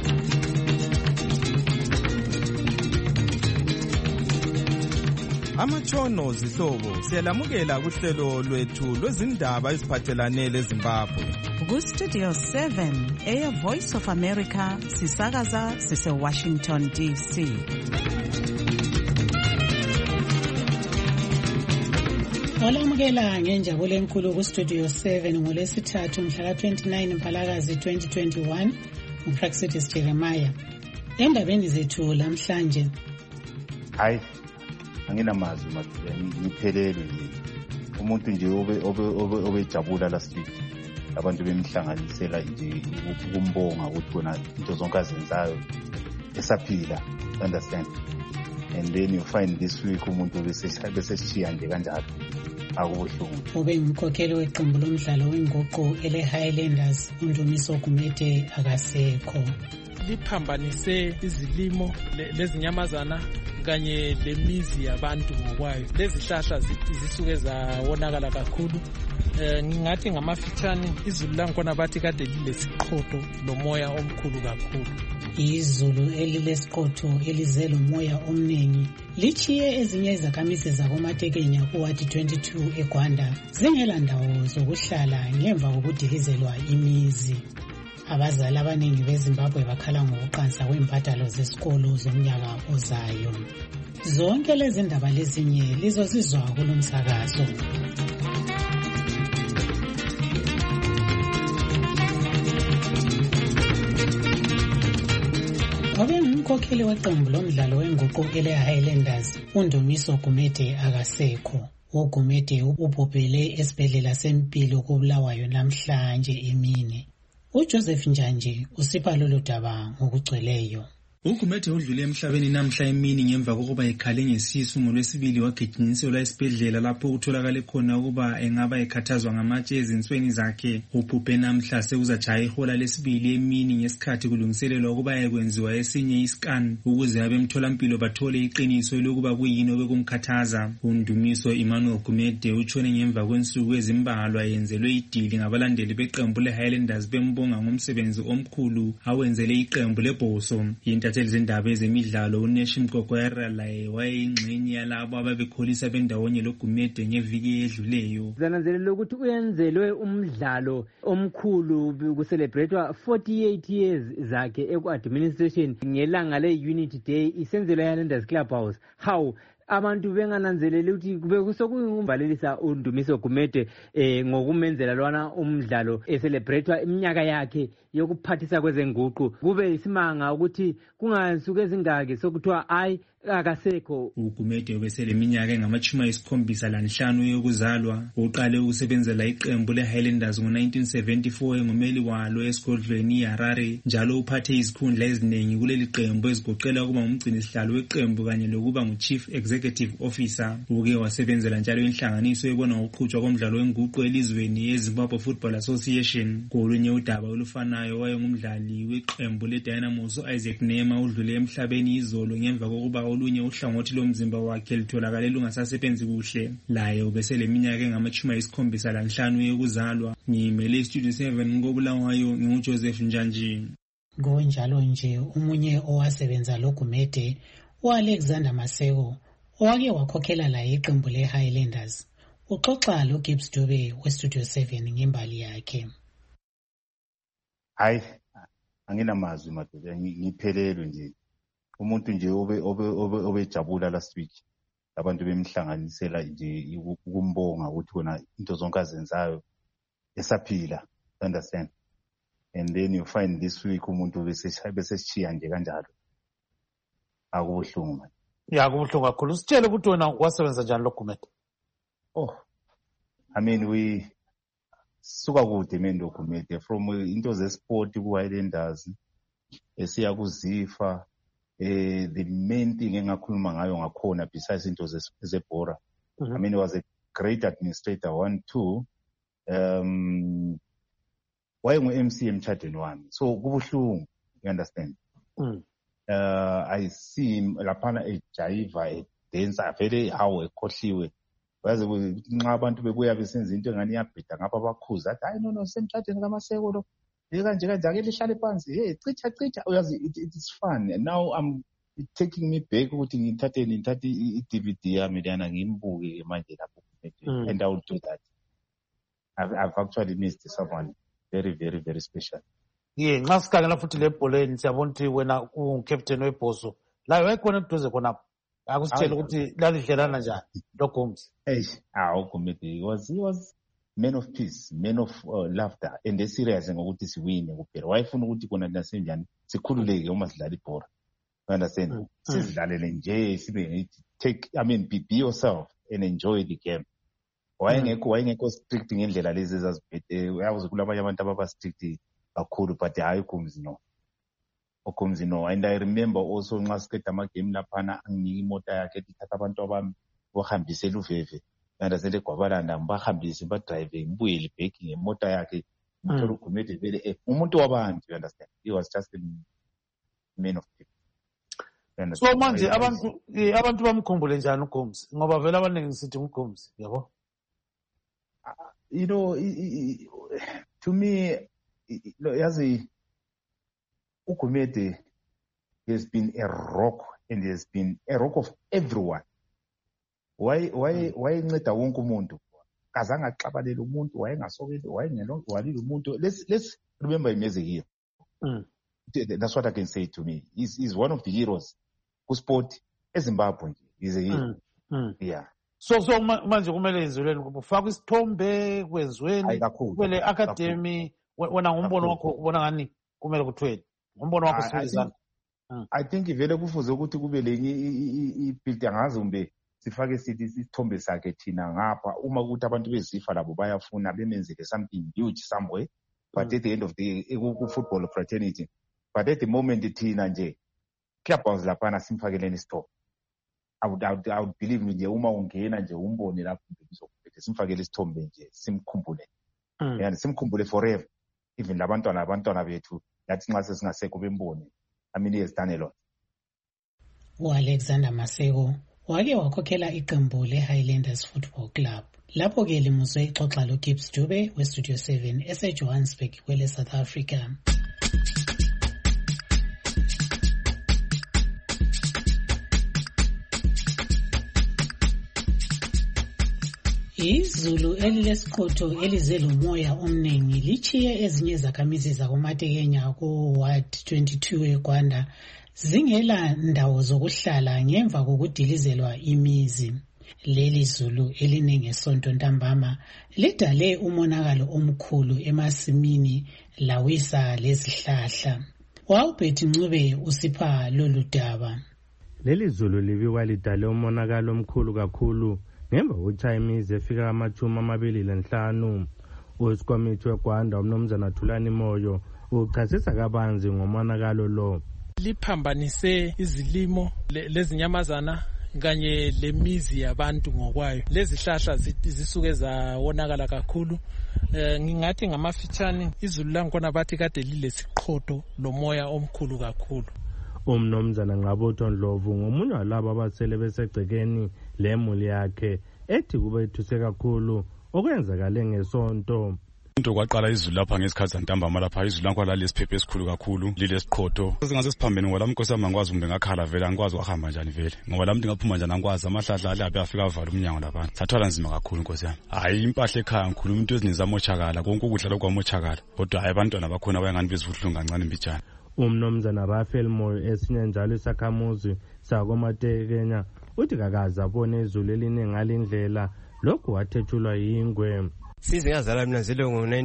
S17: Amatshono zihlobo siyalamukela kuhlelo lwethu lwezindaba eziphathelane leZimbabwe.
S18: Ku-Studio 7 eyeVoice of America sisakaza sise-Washington DC.
S3: Olamukela ngenjabulo enkulu ku-Studio 7 ngolwesithathu mhla ka-29 Mphalakazi 2021 nguPraxidis Jeremiah. Endabeni zethu lamhlanje.
S19: Hayi, anginamazwi ngiphelele nje. Umuntu nje obejabula last week. Abantu bemhlanganisela nje ukumbonga ukuthi wona into zonke azenzayo esaphila, understand? And then you find this week umuntu beseshiya nje kanjalo.
S3: Ube ngumkhokheli weqembu lomdlalo wenguqu ele-Highlanders uNdumiso Gumede akasekho.
S20: Liphambanise izilimo lezinyamazana kanye lemizi yabantu ngokwayo. Lezi hlahla zisuke zawonakala kakhulu. Ngingathi ngamafitshane izulu langkhona bathi kade lilesiqhotho lomoya omkhulu kakhulu.
S3: Izulu elilesiqhotho elize lomoya omningi lichiye ezinye izakhamizi zakoMatekenya kuwadi 22 eGwanda zingela ndawo zokuhlala ngemva kokudilizelwa imizi. Abazali abaningi beZimbabwe bakhala ngokuqansa kwempatalo zesikolo zomnyaka ozayo. Zonke lezi ndaba lezinye lizozizwa kulomsakazo. Wabe ngumkhokheli weqembu lomdlalo wenguqu ele-Highlanders uNdumiso Gumede akasekho. uGumede ubhubhele esibhedlela sempilo koBulawayo namhlanje emini. uJoseph Njanje usipha lolu daba ngokugcweleyo.
S21: uGumede udlule emhlabeni namhla emini ngemva kokuba ekhale ngesisu ngolwesibili wagijinyiselwa esibhedlela lapho utholakale khona ukuba engaba ekhathazwa ngamatshe ezinsweni zakhe. Ubhubhe namhla sekuzajaya ihola lesibili emini ngesikhathi kulungiselelwa ukuba ekwenziwa esinye iscan ukuze abemtholampilo bathole iqiniso lokuba kuyini obekumkhathaza. uNdumiso Emmanuel Gumede utshone ngemva kwensuku ezimbalwa yenzelwe idili ngabalandeli beqembu le-Highlanders bembonga ngomsebenzi omkhulu awenzele iqembu lebhoso. Izindaba ezemidlalo uNeshi Mgogwera laye wayeyingxenye yalabo ababekholisa bendawonye loGumede ngeviki edluleyo.
S22: Zananzelela ukuthi uyenzelwe umdlalo omkhulu kucelebratewa 48 years zakhe eku-administration ngelanga le-Unity Day isenzelwa eHighlanders Clubhouse. How abantu bengananzeleli ukuthi kube kusokuyimbalelisa uNdumiso Gumede ngokumenzela lwana umdlalo eselebratewa iminyaka yakhe yokuphathisa kwezenguqu. Kube isimanga ukuthi kungasuke ezingaki sokuthiwa hayi akasekho.
S21: uGumede ubesele iminyaka engama-75 yokuzalwa. Uqale ukusebenzela iqembu le-Highlanders ngo-1974 engumeli walo esigodlweni iHarare. Njalo uphathe izikhundla eziningi kuleli qembu ezigoqela ukuba ngumgcinisihlalo weqembu kanye lokuba ngu-Chief Executive Officer. Uke wasebenzela njalo inhlanganiso ebona ngokuqhutshwa komdlalo wenguqu elizweni yeZimbabwe Football Association. Kolunye udaba olufanayo wayengumdlali weqembu leDynamos Isaac Nema udlule emhlabeni izolo ngemva kokuba olunye uhlangothi lomzimba wakhe litholakale lungasasebenzi kuhle. Laye ubesele iminyaka engama-75 yokuzalwa. Ngimele iStudio 7 ngoBulawayo nginguJoseph Njanje.
S3: Ngonjalo nje umunye owasebenza loGumede uAlexander Maseko owake wakhokhela la iqembu le-Highlanders uxoxa loGibbs Dube weStudio 7 ngembali yakhe.
S19: Hayi, anginamazwi madoda ngiphelelwe nje. Umuntu nje obejabula last week. Abantu bemhlanganisela nje ukumbonga ukuthi wona into zonke azenzayo esaphila, understand? And then you find this week umuntu beseshiya nje kanjalo. akubuhlungu manje.
S6: Ya kubuhlungu kakhulu. Sitshele ukuthi wena wasebenza njani lo Gumede?
S19: I mean suka kude mendo Gumede from into zesport ku-Highlanders esiya kuZifa. The main thing engakhuluma ngayo ngakhona besides into zebhora. I mean, he was a great administrator, 1, 2. Wayengu-MC emtshadweni wami. So kubuhlungu, you understand? I see him laphana ejayiva, edansa, vele hawu ekhohliwe. Waze nxa abantu bebuya besenza into engani iyabhida ngapha bakhuza athi hayi no semtshadweni kaMaseko lo. Kanje ake lihlale phansi. Hey, cicha. Uyazi it is fun. And now I'm taking me back ukuthi ngithathe i-DVD yami lana ngimbuke manje lapho. And I will do that. I've actually missed someone very, very, very special.
S6: Yeah, nxa sikhangela futhi lebholeni siyabona ukuthi wena ungicaptain webhoso. La wayekhona eduze khonapho. Akusitshela ukuthi lalidlelana njani lo Gumzi.
S19: Gumede he was man of peace, man of laughter, and serious ngokuthi siwine kuphela. Wayefuna ukuthi kona nasenjani sikhululeke uma sidlala ibhola. You understand? Sizidlalele nje sibe be yourself and enjoy the game. Wayengekho strict ngendlela lezi ezaziphethe. Uyazi kulabanye abantu ababa strict kakhulu but hayi Gumzi no. And I remember also nxa siqeda amagame laphana anginika imota yakhe ithatha abantu abami bohambisela uveve. Understand eGwabalanda ngibahambise badrive ngibuyele back ngemota yakhe. Ngithola uGumede vele umuntu wabantu, you understand? He was just a man of people.
S6: So manje abantu bamkhumbule njani uGumzi ngoba vele abaningi sithi uGumzi yabo.
S19: You know, to me, yazi uGumede has been a rock, and has been a rock of everyone. Why inceda wonke umuntu? Kazange axabalele umuntu, wayengasokeli, walile umuntu. Let's remember him as a hero. That's what I can say to me. He's one of the heroes who sport eZimbabwe. He's a hero. Yeah.
S6: So manje kumele izulweni kufaka isithombe kwenziweni kumele academy wena ngombono wakho ubona ngani kumele kuthweni ngombono wakho sifezana.
S19: I think vele kufuze ukuthi kube lenye ibuild angazi kumbe sifake sithi isithombe sakhe thina ngapha uma ukuthi abantu bezifa labo bayafuna bemenzele something huge somewhere, but at the end of the day ku football fraternity, but at the moment thina nje clubhouse laphana simfakeleni isithombe. I would believe nje uma ungena nje umbone lapho ngizokuphethe simfakele isithombe nje simkhumbule. Yani simkhumbule forever, even labantwana bethu yathi nxa sesingasekho bembone. I mean, he has done a lot.
S3: U-Alexander Maseko wake wakhokhela iqembu le-Highlanders Football Club. Lapho ke limuzwe ixoxa lo-Gibbs Dube we-Studio 7 ese-Johannesburg kwele South Africa. Izulu elilesiqotho elize lomoya omningi lichiye ezinye zakhamizi zakoMatekenya ku-Ward 22 eGwanda zingela ndawo zokuhlala ngemva kokudilizelwa imizi. Leli zulu eliningi ngesonto ntambama lidale umonakalo omkhulu emasimini lawisa lezihlahla. Wawubhethi Ncube usipha lolu daba.
S7: Leli zulu libikwa lidale umonakalo omkhulu kakhulu ngemva kokuthi imizi efika 25. Usikomiti weGwanda uMnumzana Thulani Moyo uchasisa kabanzi ngomonakalo lo.
S20: Liphambanise izilimo lezinyamazana kanye lemizi yabantu ngokwayo. Lezi hlahla zisuke zawonakala kakhulu. Ngingathi ngamafitshane izulu langkhona bathi kade lilesiqhotho lomoya omkhulu kakhulu.
S7: Umnumzana Ngqabutho Ndlovu ngomunye walabo abasele besegcekeni lemuli yakhe ethi kubethuse kakhulu okwenzakale ngesonto.
S23: Into kwaqala izulu lapha ngesikhathi santambama lapha izulu lankhwa lalesiphephe esikhulu kakhulu lilesiqhotho. Singase siphambene ngoba lami Nkosi yami angikwazi kumbe ngakhala vele angikwazi ukuhamba njani vele. Ngoba lami ndingaphuma njani angikwazi amahlahla alabe afika avala umnyango lapha. Sathwala nzima kakhulu Nkosi yami. Hayi impahla ekhaya ngikhuluma into ezinezamochakala konke ukudla lokwamochakala. Kodwa hayi abantwana bakhona bayangani bezivuhlungu kancane mbijana.
S7: Umnumzana Raphael Moyo esinye njalo isakhamuzi sakoMatekenya uthi kakaza abone izulu eliningi ngalindlela lokhu wathetshulwa yingwe.
S1: Size ngazalwa mina zelo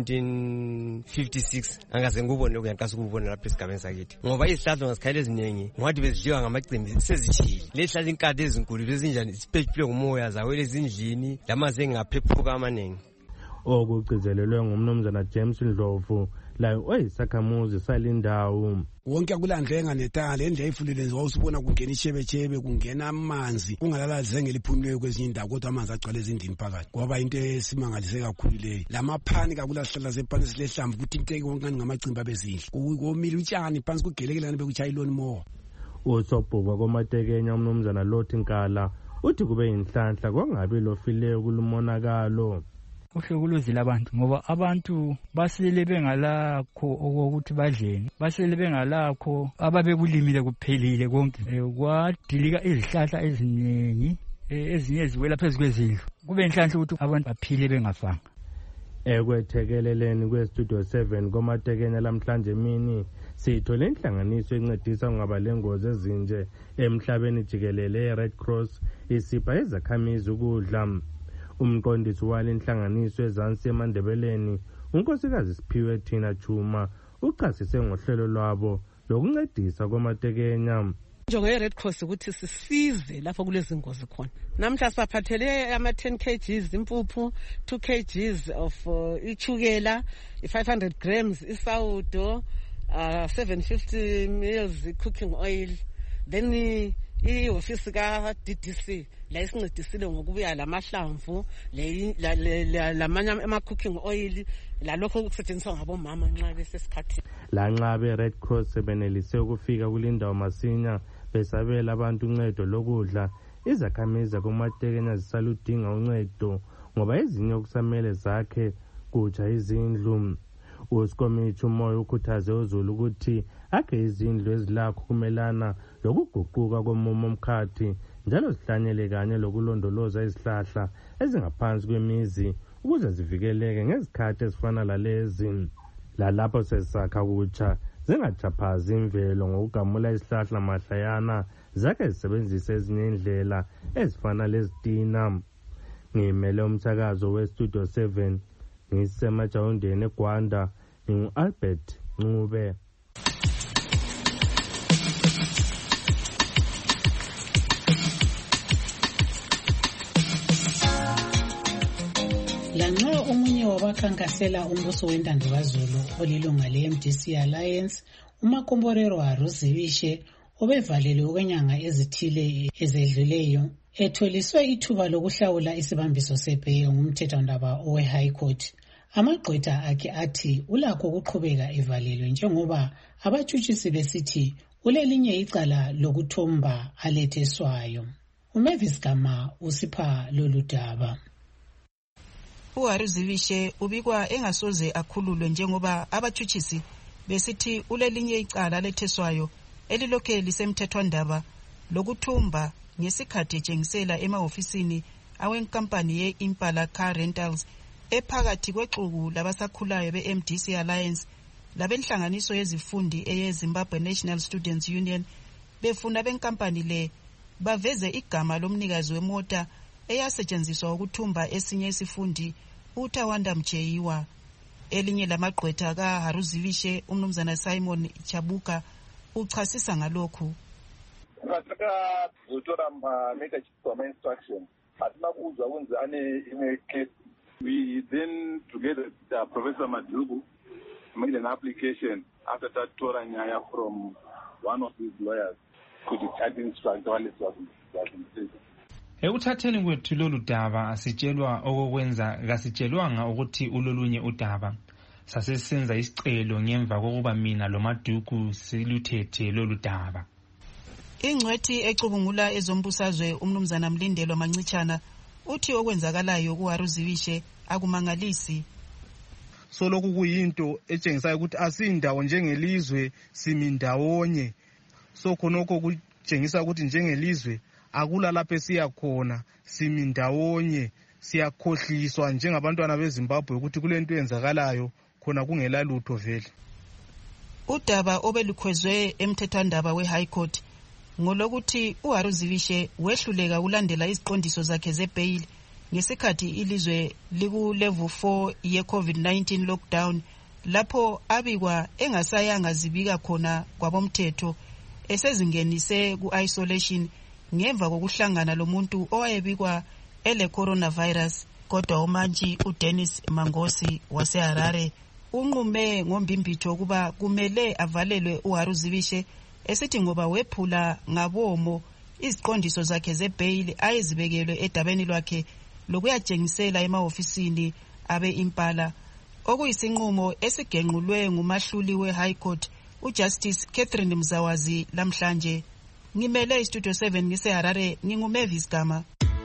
S1: ngo-1956 angaze ngubone kuyaqasa ukubona lapha esigabeni sakithi ngoba izihlahla ngasikhathi eziningi ngathi bezidliwa ngamacimbi sezishile lezihlahla inkadi ezinkulu bezinjani siphephile ngumoya zawele ezindlini lamanzi engaphephuka amaningi.
S7: Okugcizelelwe ngumnumzana James Ndlovu layo oyisakhamuzi salindawo.
S8: Wonke kulandlenga netala endle ifulile nje wawusubona kungena ichebechebe kungena amanzi ungalala zengeli phumule kwezinye indawo kodwa amanzi agcwele ezindini phakathi kwaba into esimangalise kakhulu leyo. Lamaphani kakula sihlala sephansi silehlamvu ukuthi inteke wonke ngamacimba bezindlu komile utshani phansi kugelekelana bekuchaya iloni mowa.
S7: Usobhuka komatekenya umnumzana Lothi Nkala uthi kube inhlanhla kwangabe lofileyo kulumonakalo.
S10: Kuhle kuluzila abantu ngoba abantu basele bengalakho okokuthi badleni basele bengalakho ababekulimile kuphelile konke kwadilika izihlahla eziningi ezinye ziwela phezu kwezindlu kube inhlanhla ukuthi abantu baphile bengafanga.
S7: Ekwethekeleleni kwestudio 7 komatekenya lamhlanje emini sithole inhlanganiso encedisa ngaba lengozi ezinje emhlabeni jikelele Red Cross isipha ezakhamizi ukudla. Umqondisi wale inhlanganiso ezansi eMandebeleni unkosikazi Siphiwe Thina Chuma uchasise ngohlelo lwabo lokuncedisa komatekenya.
S24: Njongo ye Red Cross ukuthi sisize lapho kulezi ngozi khona. Namhla siphathele ama 10 kgs impuphu, 2 kgs of ichukela, 500 grams isawudo, 750 ml cooking oil. Then i-office ka DDC la isincedisile ngokubuya lamahlamvu lamanye ama-cooking oil lalokho kusetshenziswa ngabomama nxa besesikhathini.
S7: La nxa Red Cross sebenelise ukufika kulindawo masinya besabela abantu uncedo lokudla izakhamizi komatekenya zisaludinga uncedo ngoba ezinye okusamele zakhe kutsha izindlu. Usikomithi umoya ukhuthaze uZulu ukuthi akhe izindlu ezilakho kumelana lokuguquka komumo omkhathi njalo zihlanyele kanye lokulondoloza izihlahla ezingaphansi kwemizi ukuze zivikeleke ngezikhathi ezifana lalezi. Lalapho sesakha kutsha zingachaphazi imvelo ngokugamula izihlahla mahlayana zakhe zisebenzise ezinye indlela ezifana lezitina. Ngimele umsakazo westudio 7 ngisemajawundeni eGwanda ngingu-Albert Ncube.
S3: Lanxa omunye wabakhankasela umbuso wentando kaZulu olilunga le-MDC Alliance uMakomborero Haruzivishe obevalelwe okwenyanga ezithile ezedluleyo etholiswe ithuba lokuhlawula isibambiso sebheyi ngumthethwandaba owe-High Court. Amagqwetha akhe athi ulakho ukuqhubeka evalelwe njengoba abatshutshisi besithi ulelinye icala lokuthomba aletheswayo. uMavis Gama usipha lolu daba.
S25: uHaruzivishe ubikwa engasoze akhululwe njengoba abatshutshisi besithi ulelinye icala aletheswayo elilokhe lisemthethwandaba lokuthumba ngesikhathi etshengisela emahofisini awenkampani ye-Impala Car Rentals ephakathi kwexuku labasakhulayo be-MDC Alliance labenhlanganiso yezifundi eye-Zimbabwe National Students Union befuna benkampani le baveze igama lomnikazi wemota eyasetshenziswa ukuthumba esinye isifundi uTawanda Mcheyiwa. Elinye lamagqwetha kaHaruzivishe umnumzana Simon Chabuka uchasisa ngalokhu.
S26: Ngataka zotoramba make a instruction. Atina kuzwa kunzane ine case. We then together with Professor Madugu made an application after that Tora Nyaya from one of his lawyers could instruct while it was in
S21: Ekuthatheni kwethu lolu daba asitshelwa okokwenza kasitshelwanga ukuthi ulolunye udaba sasesenza isicelo ngemva kokuba mina lo Madugu siluthethe lolu daba.
S25: Ingcwethi ecubungula ezombusazwe umnumzana Mlindelwa Mancitshana uthi okwenzakalayo kuHaruzivishe akumangalisi.
S27: So lokhu kuyinto etshengisayo ukuthi asindawo njengelizwe simi ndawonye. So khonokho kutshengisa ukuthi njengelizwe akula lapho esiya khona simi ndawonye siyakhohliswa njengabantwana beZimbabwe ukuthi kulento eyenzakalayo khona kungela lutho vele.
S25: Udaba obelukhwezwe emthethwandaba we-High Court ngolokuthi uHaruzivishe wehluleka ulandela iziqondiso zakhe zebhayili ngesikhathi ilizwe liku level 4 ye COVID-19 lockdown lapho abikwa engasayanga zibika khona kwabomthetho esezingenise ku-isolation ngemva kokuhlangana lomuntu owayebikwa ele coronavirus. Kodwa umantshi uDennis Mangosi waseHarare unqume ngombimbitho ukuba kumele avalelwe uHaruzibishe esithi ngoba wephula ngabomo iziqondiso zakhe zebail ayezibekelwe edabeni lwakhe lokuyatshengisela emahofisini abe Impala, okuyisinqumo esigenqulwe ngumahluli we-High Court uJustice Catherine Mzawazi lamhlanje. Ngimele iStudio 7 ngiseHarare, nginguMavis Gama.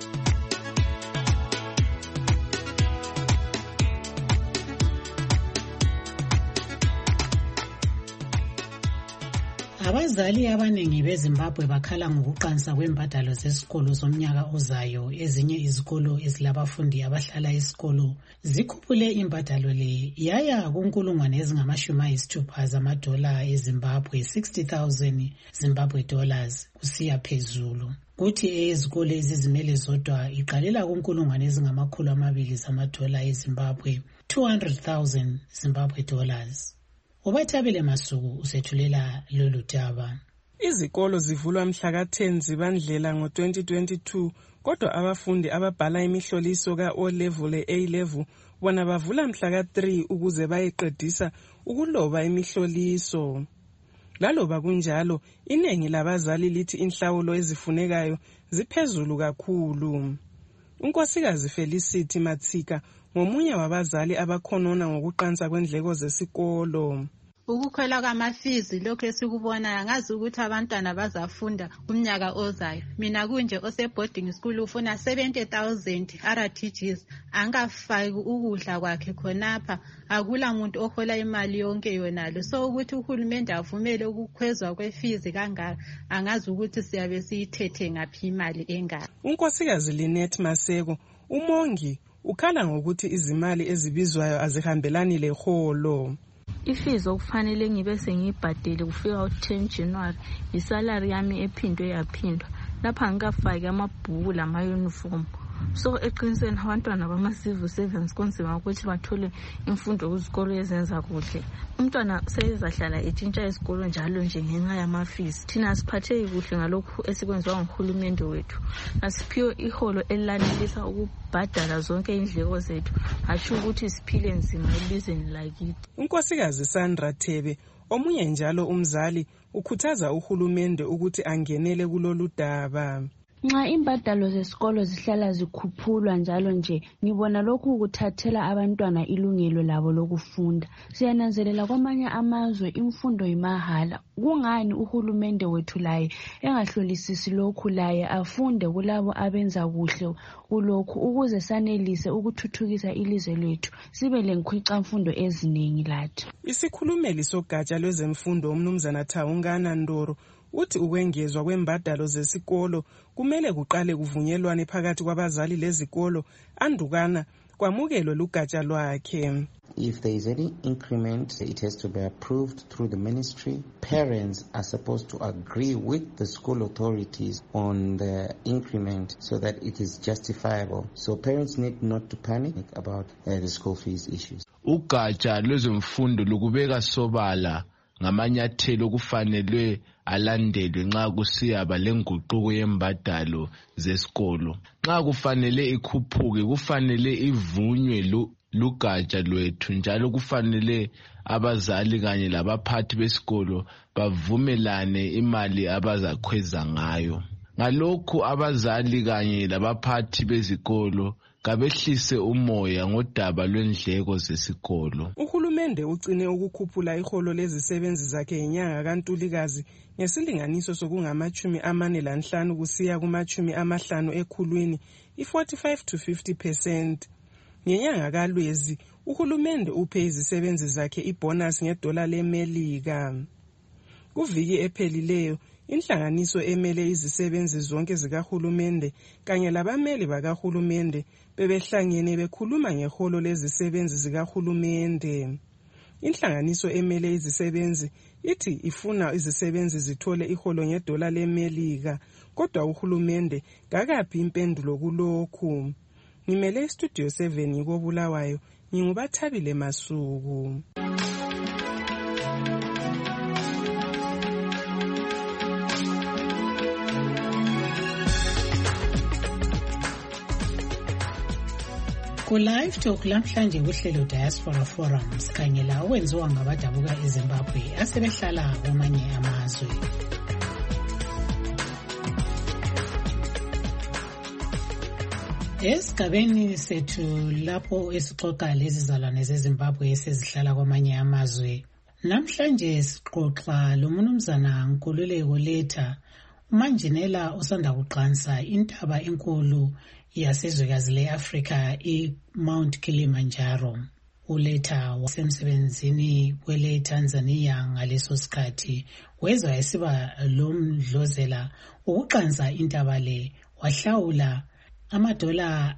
S3: Abazali abaningi beZimbabwe bakhala ngokuqansa kwembadalo zesikolo zomnyaka ozayo. Ezinye izikolo ezilabafundi abahlala esikolo zikhuphule imbadalo le yaya kunkulungwane ezingama-60 zamadola eZimbabwe, 60,000 Zimbabwe dollars kusiya phezulu. Kuthi ezikolo ezizimele zodwa iqalela kunkulungwane ezingama-200 zamadola eZimbabwe, 200,000 Zimbabwe dollars. Ubathabile Masuku usethulela lolu daba.
S2: Izikolo zivulwa mhla ka-10 Zibandlela ngo-2022, kodwa abafundi ababhala imihloliso ka-O-level le-A-level bona bavula mhla ka-3 ukuze bayeqedisa ukuloba imihloliso. Laloba kunjalo, iningi labazali lithi inhlawulo ezifunekayo ziphezulu kakhulu. Unkosikazi Felicity Matsika ngomunye wabazali abakhonona ngokuqansa kwendleko zesikolo.
S9: Ukukhwela kwamafizi lokho esikubonayo, ngazi ukuthi abantwana bazafunda kumnyaka ozayo. Mina kunje oseboarding school ufuna 70,000 RTGs, angafaki ukudla kwakhe khonapha, akula muntu ohola imali yonke yonalo. So ukuthi uhulumende avumele ukukhwezwa kwefizi kangaka, angazi ukuthi siyabe siyithethe ngaphi imali engaka.
S2: Unkosikazi Lynette Maseko, umongi, ukhala ngokuthi izimali ezibizwayo azihambelani leholo.
S11: Ifizi okufanele ngibe sengibhadele kufika u-10 January, isalary yami ephindwe yaphindwa. Lapha ngikafaki amabhuku lama-uniform. So eqiniseni abantwana bama-civil servants konzima ukuthi bathole imfundo kuzikolo ezenza kuhle. Umntwana seyezahlala etshintsha isikolo njalo nje ngenxa yamafizi. Thina siphatheki kuhle ngalokhu esikwenziwa nguhulumende wethu. Asiphiwe iholo elanelisa ukubhadala zonke indleko zethu, hatsho ukuthi siphile nzima elizweni lakithi.
S2: Unkosikazi Sandra Thebe, omunye njalo umzali, ukhuthaza uhulumende ukuthi angenele kulolu daba.
S12: Nxa imbadalo zesikolo zihlala zikhuphulwa njalo nje, ngibona lokhu kuthathela abantwana ilungelo labo lokufunda. Siyananzelela kwamanye amazwe imfundo imahala. Kungani uhulumende wethu laye engahlolisisi lokhu, laye afunde kulabo abenza kuhle kulokhu ukuze sanelise ukuthuthukisa ilizwe lethu, sibe lenkhwicamfundo eziningi lathi.
S2: Isikhulumeli sogatsha lwezemfundo uMnumzana Thawungana Ndoro uthi ukwengezwa kwembadalo zesikolo kumele kuqale kuvunyelwane phakathi kwabazali lezikolo andukana kwamukelwe lugatsha lwakhe.
S13: If there is any increment, it has to be approved through the ministry. Parents are supposed to agree with the school authorities on the increment so that it is justifiable. So parents need not to panic about the school fees issues.
S14: Ugatsha lwezemfundo lukubeka sobala ngamanyathelo kufanelwe alandelwe nxa kusiyaba lenguquko yembadalo zesikolo. Nxa kufanele ikhuphuke, kufanele ivunywe lugatsha lwethu, njalo kufanele abazali kanye labaphathi besikolo bavumelane imali abazakhweza ngayo. Ngalokhu abazali kanye labaphathi bezikolo kabehlise umoya ngodaba lwendleko zesikolo.
S2: Uhulumende ugcine ukukhuphula iholo lezisebenzi zakhe inyanga kaNtulikazi ngesilinganiso sokungama-45 kusiya kuma-50 ekhulwini, i-45 to 50%. Ngenyanga kaLwezi, uhulumende uphe izisebenzi zakhe ibonus ngedola leMelika. Kuviki ephelileyo, inhlanganiso emele izisebenzi zonke zikahulumende kanye labameli bakahulumende bebehlangene bekhuluma ngeholo lezisebenzi zikahulumende. Inhlanganiso emele izisebenzi ithi ifuna izisebenzi zithole iholo ngedola leMelika, kodwa uhulumende kakaphi impendulo kulokhu. ngimele istudio 7 ngikobulawayo ngingubathabile Masuku.
S3: Ku-Live Talk lamhlanje kuhlelo Diaspora Forum sikhangela owenziwa ngabadabuka eZimbabwe asebehlala kwamanye amazwe. Esigabeni sethu lapho esixoxa lezizalwane zeZimbabwe esezihlala kwamanye amazwe, namhlanje sixoxa loMnumzana Nkululeko Letha, umanjinela osanda kuqansa intaba enkulu yasezwekazi le-Afrika i-Mount Kilimanjaro. ULetha wasemsebenzini kwele-Tanzania ngaleso sikhathi weza esiba lomdlozela ukuqansa intaba le, wahlawula $1,000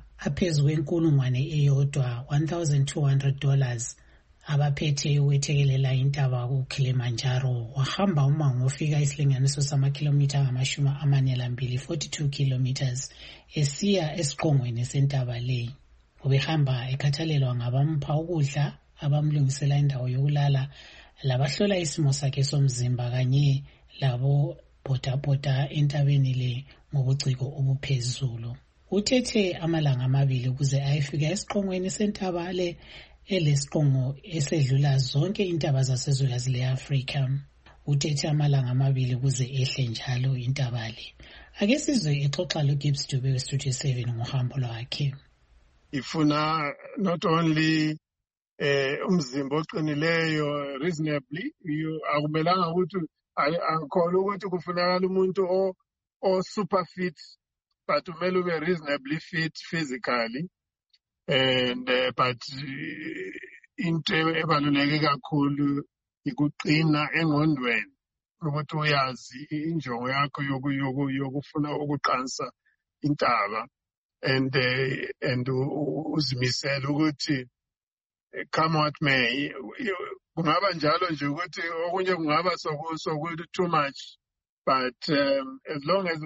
S3: $1,200 abaphethe ukwethekelela intaba kuKilimanjaro. Wahamba umango ofika isilinganiso samakhilomitha angama-42 42 kilometers esiya esiqongweni sentaba le. Ubehamba ekhathalelwa ngabampha ukudla, abamlungisela indawo yokulala, labahlola isimo sakhe somzimba kanye labo bhota entabeni le ngobuciko obuphezulu. Uthethe amalanga amabili ukuze ayefika esiqongweni sentaba le elesiqongo esedlula zonke intaba zasezwekazi le-Afrika. Uthethe amalanga amabili ukuze ehle njalo intaba le. Ake sizwe exoxa loGibbs Dube weStudio 7 ngohambo lwakhe.
S4: Ifuna not only umzimba oqinileyo reasonably, akumelanga ukuthi angikholwa ukuthi kufunakala umuntu o super fit, but umele ube reasonably fit physically. And but into ebaluleke kakhulu ikuqina engqondweni ukuthi uyazi injongo yakho yokufuna ukuqansa intaba, and uzimisela ukuthi come what may. Kungaba njalo nje ukuthi okunye kungaba sokuthi too much, but as long as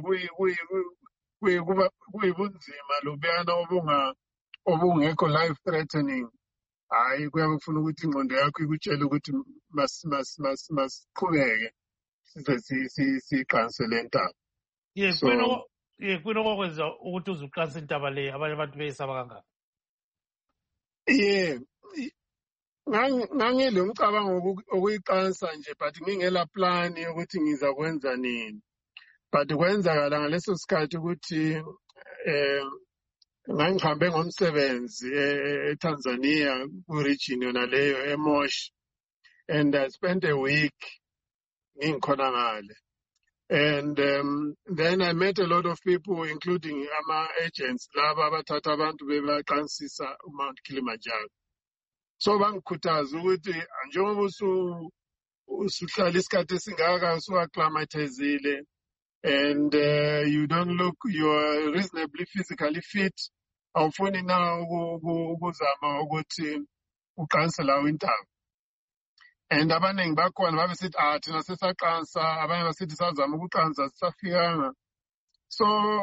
S4: kuyibunzima lobuyana obungekho life threatening, hayi kuyabe kufuna ukuthi ingqondo yakho ikutshela ukuthi masiqhubeke siqanse le ntaba.
S6: Kwinokwenza ukuthi uzuqansa intaba le abanye abantu beyisaba kangaka?
S4: Ngangile umcabango okuyiqansa nje, but ngingela plan yokuthi ngiza kwenza nini. But kwenzakala ngaleso sikhathi ukuthi ngangihambe ngomsebenzi eTanzania ku-region yona leyo eMoshi, and I spent a week ngikhona ngale. And then I met a lot of people, including ama-agents laba abathatha abantu bebaqansisa uMount Kilimanjaro. So bangikhuthaza ukuthi njengoba usuhlala isikhathi esingaka usu-acclimatizile, and you don't look, you're reasonably physically fit, awufuni na ukuzama ukuthi uqanse lawo intaba. And abaningi bakhona babesithi thina sesaqansa, abanye basithi sazama ukuqansa sisafikanga. So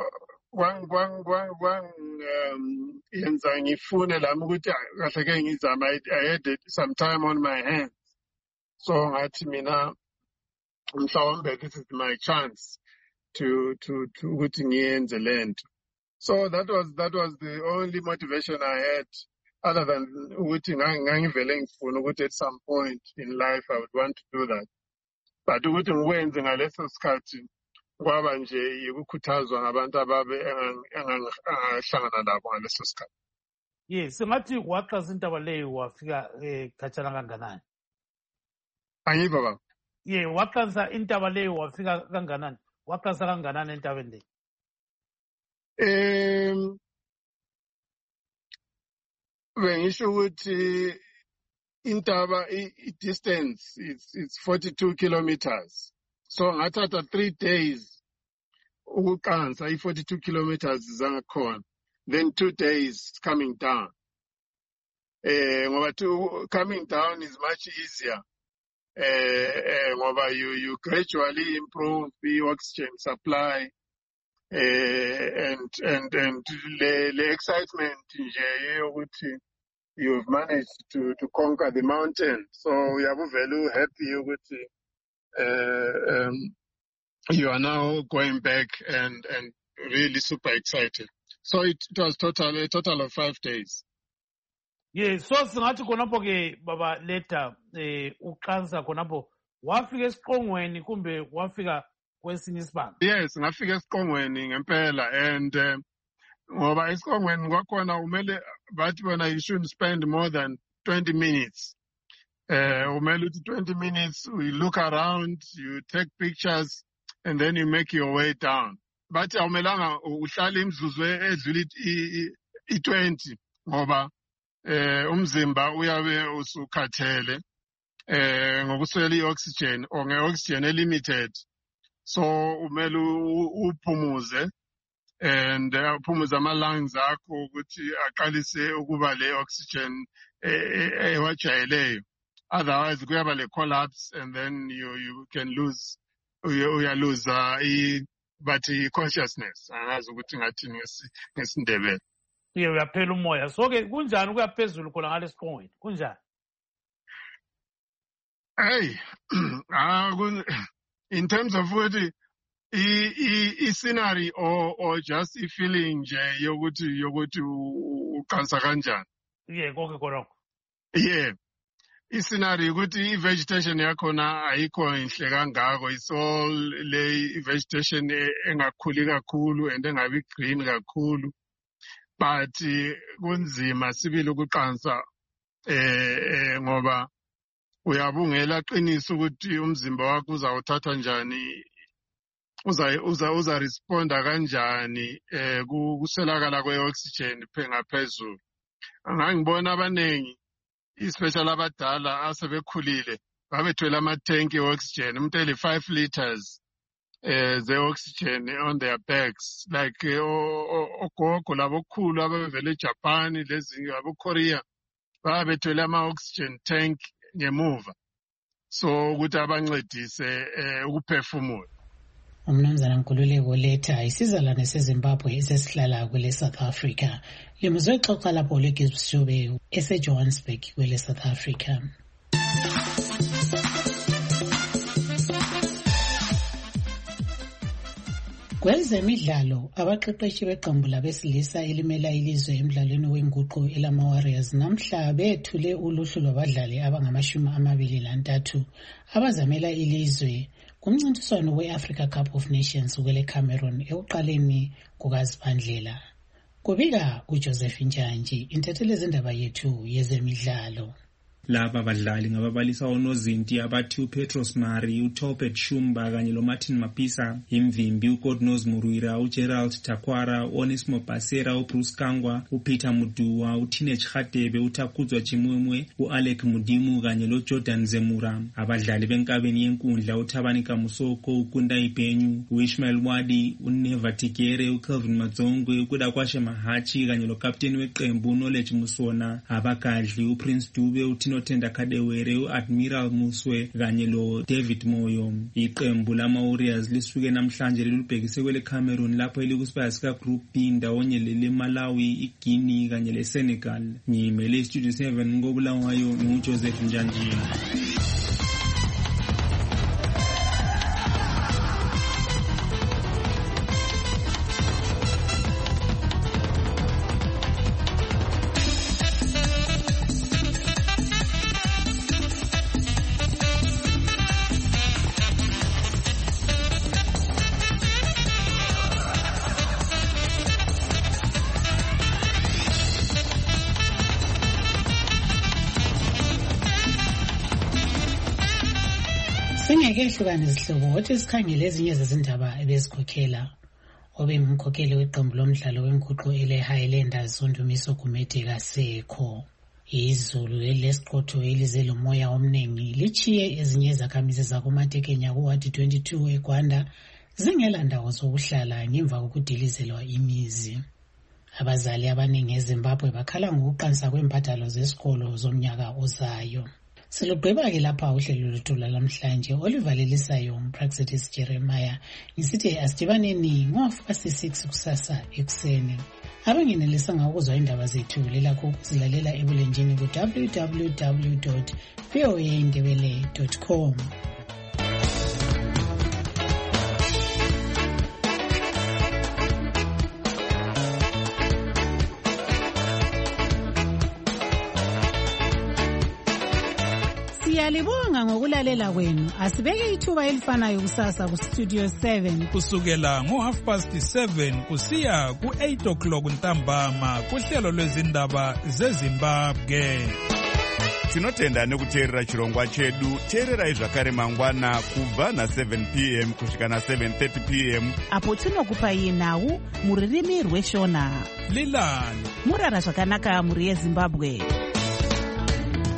S4: yenza ngifune lami ukuthi kahle ke ngizama. I had some time on my hands, so ngathi mina mhlawumbe this is my chance to ukuthi ngiyenze lento. So that was the only motivation I had, other than ukuthi ngangivele ngifuna ukuthi at some point in life I would want to do that. But ukuthi ngikwenze ngaleso sikhathi kwaba nje yikukhuthazwa ngabantu ababe engahlangana nabo ngaleso sikhathi.
S6: Yes, singathi waqansa intaba leyo wafika khatshana kanganani?
S4: Angiva baba.
S6: Waqansa intaba leyo wafika kanganani? Waqansa kanganani entabeni leyo?
S4: Bengisho ukuthi intaba distance it's 42 kilometers. So ngathatha 3 days ukuqansa 42 kilometers zangakhona, then 2 days coming down. Ngoba coming down is much easier. Ngoba you gradually improve the oxygen supply, and the excitement nje yokuthi you've managed to conquer the mountain. So we are very happy ukuthi you are now going back and really super excited. So it was a total of 5 days.
S6: Yes, so singathi khonapho ke baba Letta uqansa khonapho wafika esiqongweni kumbe wafika kwesinye isibanga?
S4: Yes, ngafika esiqongweni ngempela and ngoba esiqongweni kwakhona umele bathi bona you shouldn't spend more than 20 minutes. Umele uthi 20 minutes, you look around, you take pictures and then you make your way down. Bathi awumelanga uhlale imzuzu edlula i20 ngoba umzimba uyabe usukhathele ngokuswela ioxygen or ngeoxygen limited, so umele uphumuze and uphumuze ama-lungs akho ukuthi aqalise ukuba le oxygen ewajayeleyo, otherwise kuyaba le collapse and then you can lose but consciousness angazi ukuthi ngathini ngesindebele.
S6: Uyaphela umoya. So ke kunjani ukuya phezulu khona ngalesiqongweni kunjani?
S4: Hey, in terms of what scenery or just a feeling nje yokuthi uqansa kanjani?
S6: Konke khonokho.
S4: Scenery ukuthi vegetation yakhona ayikho inhle kangako, it's all le vegetation engakhuli kakhulu and engabi green kakhulu, but kunzima sibili ukuqansa ngoba uyabungela qiniso ukuthi umzimba wakho uzawuthatha njani, uza responda kanjani kuswelakala kwe-oxygen ngaphezulu. Ngangibona abaningi especially abadala asebekhulile babethwele ama-tank e-oxygen, umuntu 5 liters ze-oxygen on their backs, like ogogo labokhulu abavele eJapan, lezi aboKorea babethwele ama-oxygen tank ngemuva, so ukuthi abancedise ukuphefumula.
S3: Umnumzana Nkululeko Letta, isizalwane seZimbabwe esesihlala kwele South Africa, limuzwe xoxa lapho leGibbs Dube eseJohannesburg kwele South Africa. Kwezemidlalo, abaqeqeshi beqembu labesilisa elimela ilizwe emidlalweni wenguqu elama-Warriors namhla bethule uluhlu lwabadlali abangama-23 abazamela ilizwe kumncintiswano we-Africa Cup of Nations kwele Cameroon ekuqaleni kukaZibandlela. Kubika uJoseph Njanji, intatheli zindaba yethu yezemidlalo.
S21: Laba badlali ngababalisa onozinti abathi uPetros Mari, uTopet Shumba kanye loMartin Mapisa, imvimbi uGodnose Murwira, uGerald Takwara, Onesmo Basera, uBruce Kangwa, uPeter Muduwa, uTeenage Khatebe, uTakuzwa Chimwemwe, uAlec Mudimu kanye loJordan Zemura. Abadlali benkabeni yenkundla uThabani Kamusoko, uKunda Ipenyu, uIshmael Wadi, uNeva Tikere, uKelvin Madzongwe, uKudakwashe Mahachi kanye lokapteni weqembu uKnowledge Musona. Abagadli uPrince Dube, Tenda Kadewere, uAdmiral Muswe kanye lo David Moyo. Iqembu lama-Warriors lisuke namhlanje lelubhekise kwele Cameroon lapho elikusibaya sika Group B ndawonye lele Malawi, iGuinea kanye leSenegal. Ngimele Studio 7 ngobulawayo nguJoseph Njanji.
S3: Singeke izihlobo wathi sikhangele ezinye zezindaba ebezikhokhela obengumkhokheli weqembu lomdlalo wenguqu ele-Highlanders uNdumiso Gumede kasekho. Izulu lesiqotho elize lomoya omningi lichiye ezinye izakhamizi zakumatekenya kuwadi 22 eGwanda zingela ndawo zokuhlala ngemva kokudilizelwa imizi. Abazali abaningi eZimbabwe bakhala ngokuqansa kwempatalo zesikolo zomnyaka ozayo. Silugqiba-ke lapha uhlelo lwethu lwalamhlanje oluvalelisayo umpraxetis Jeremiah ngisithi asidibaneni ngo-6 kusasa ekuseni. Abangenelisanga ukuzwa indaba zethu lelakho ukuzilalela ebulenjini ku www.voaindebele.com.
S5: Siyalibonga ngokulalela kwenu. Asibeke ithuba elifanayo kusasa ku Studio 7
S15: kusukela ngo7:30 kusiya ku8 ntambama kuhlelo lwezindaba zeZimbabwe.
S16: Tinotenda nekuteerera chirongwa chedu. Teererai zvakare mangwana kubva na7 p.m. kusvika na7:30 p.m.
S5: apo tinokupai nhau muririmi rweshona.
S15: Lilani
S5: murara zvakanaka muri yeZimbabwe.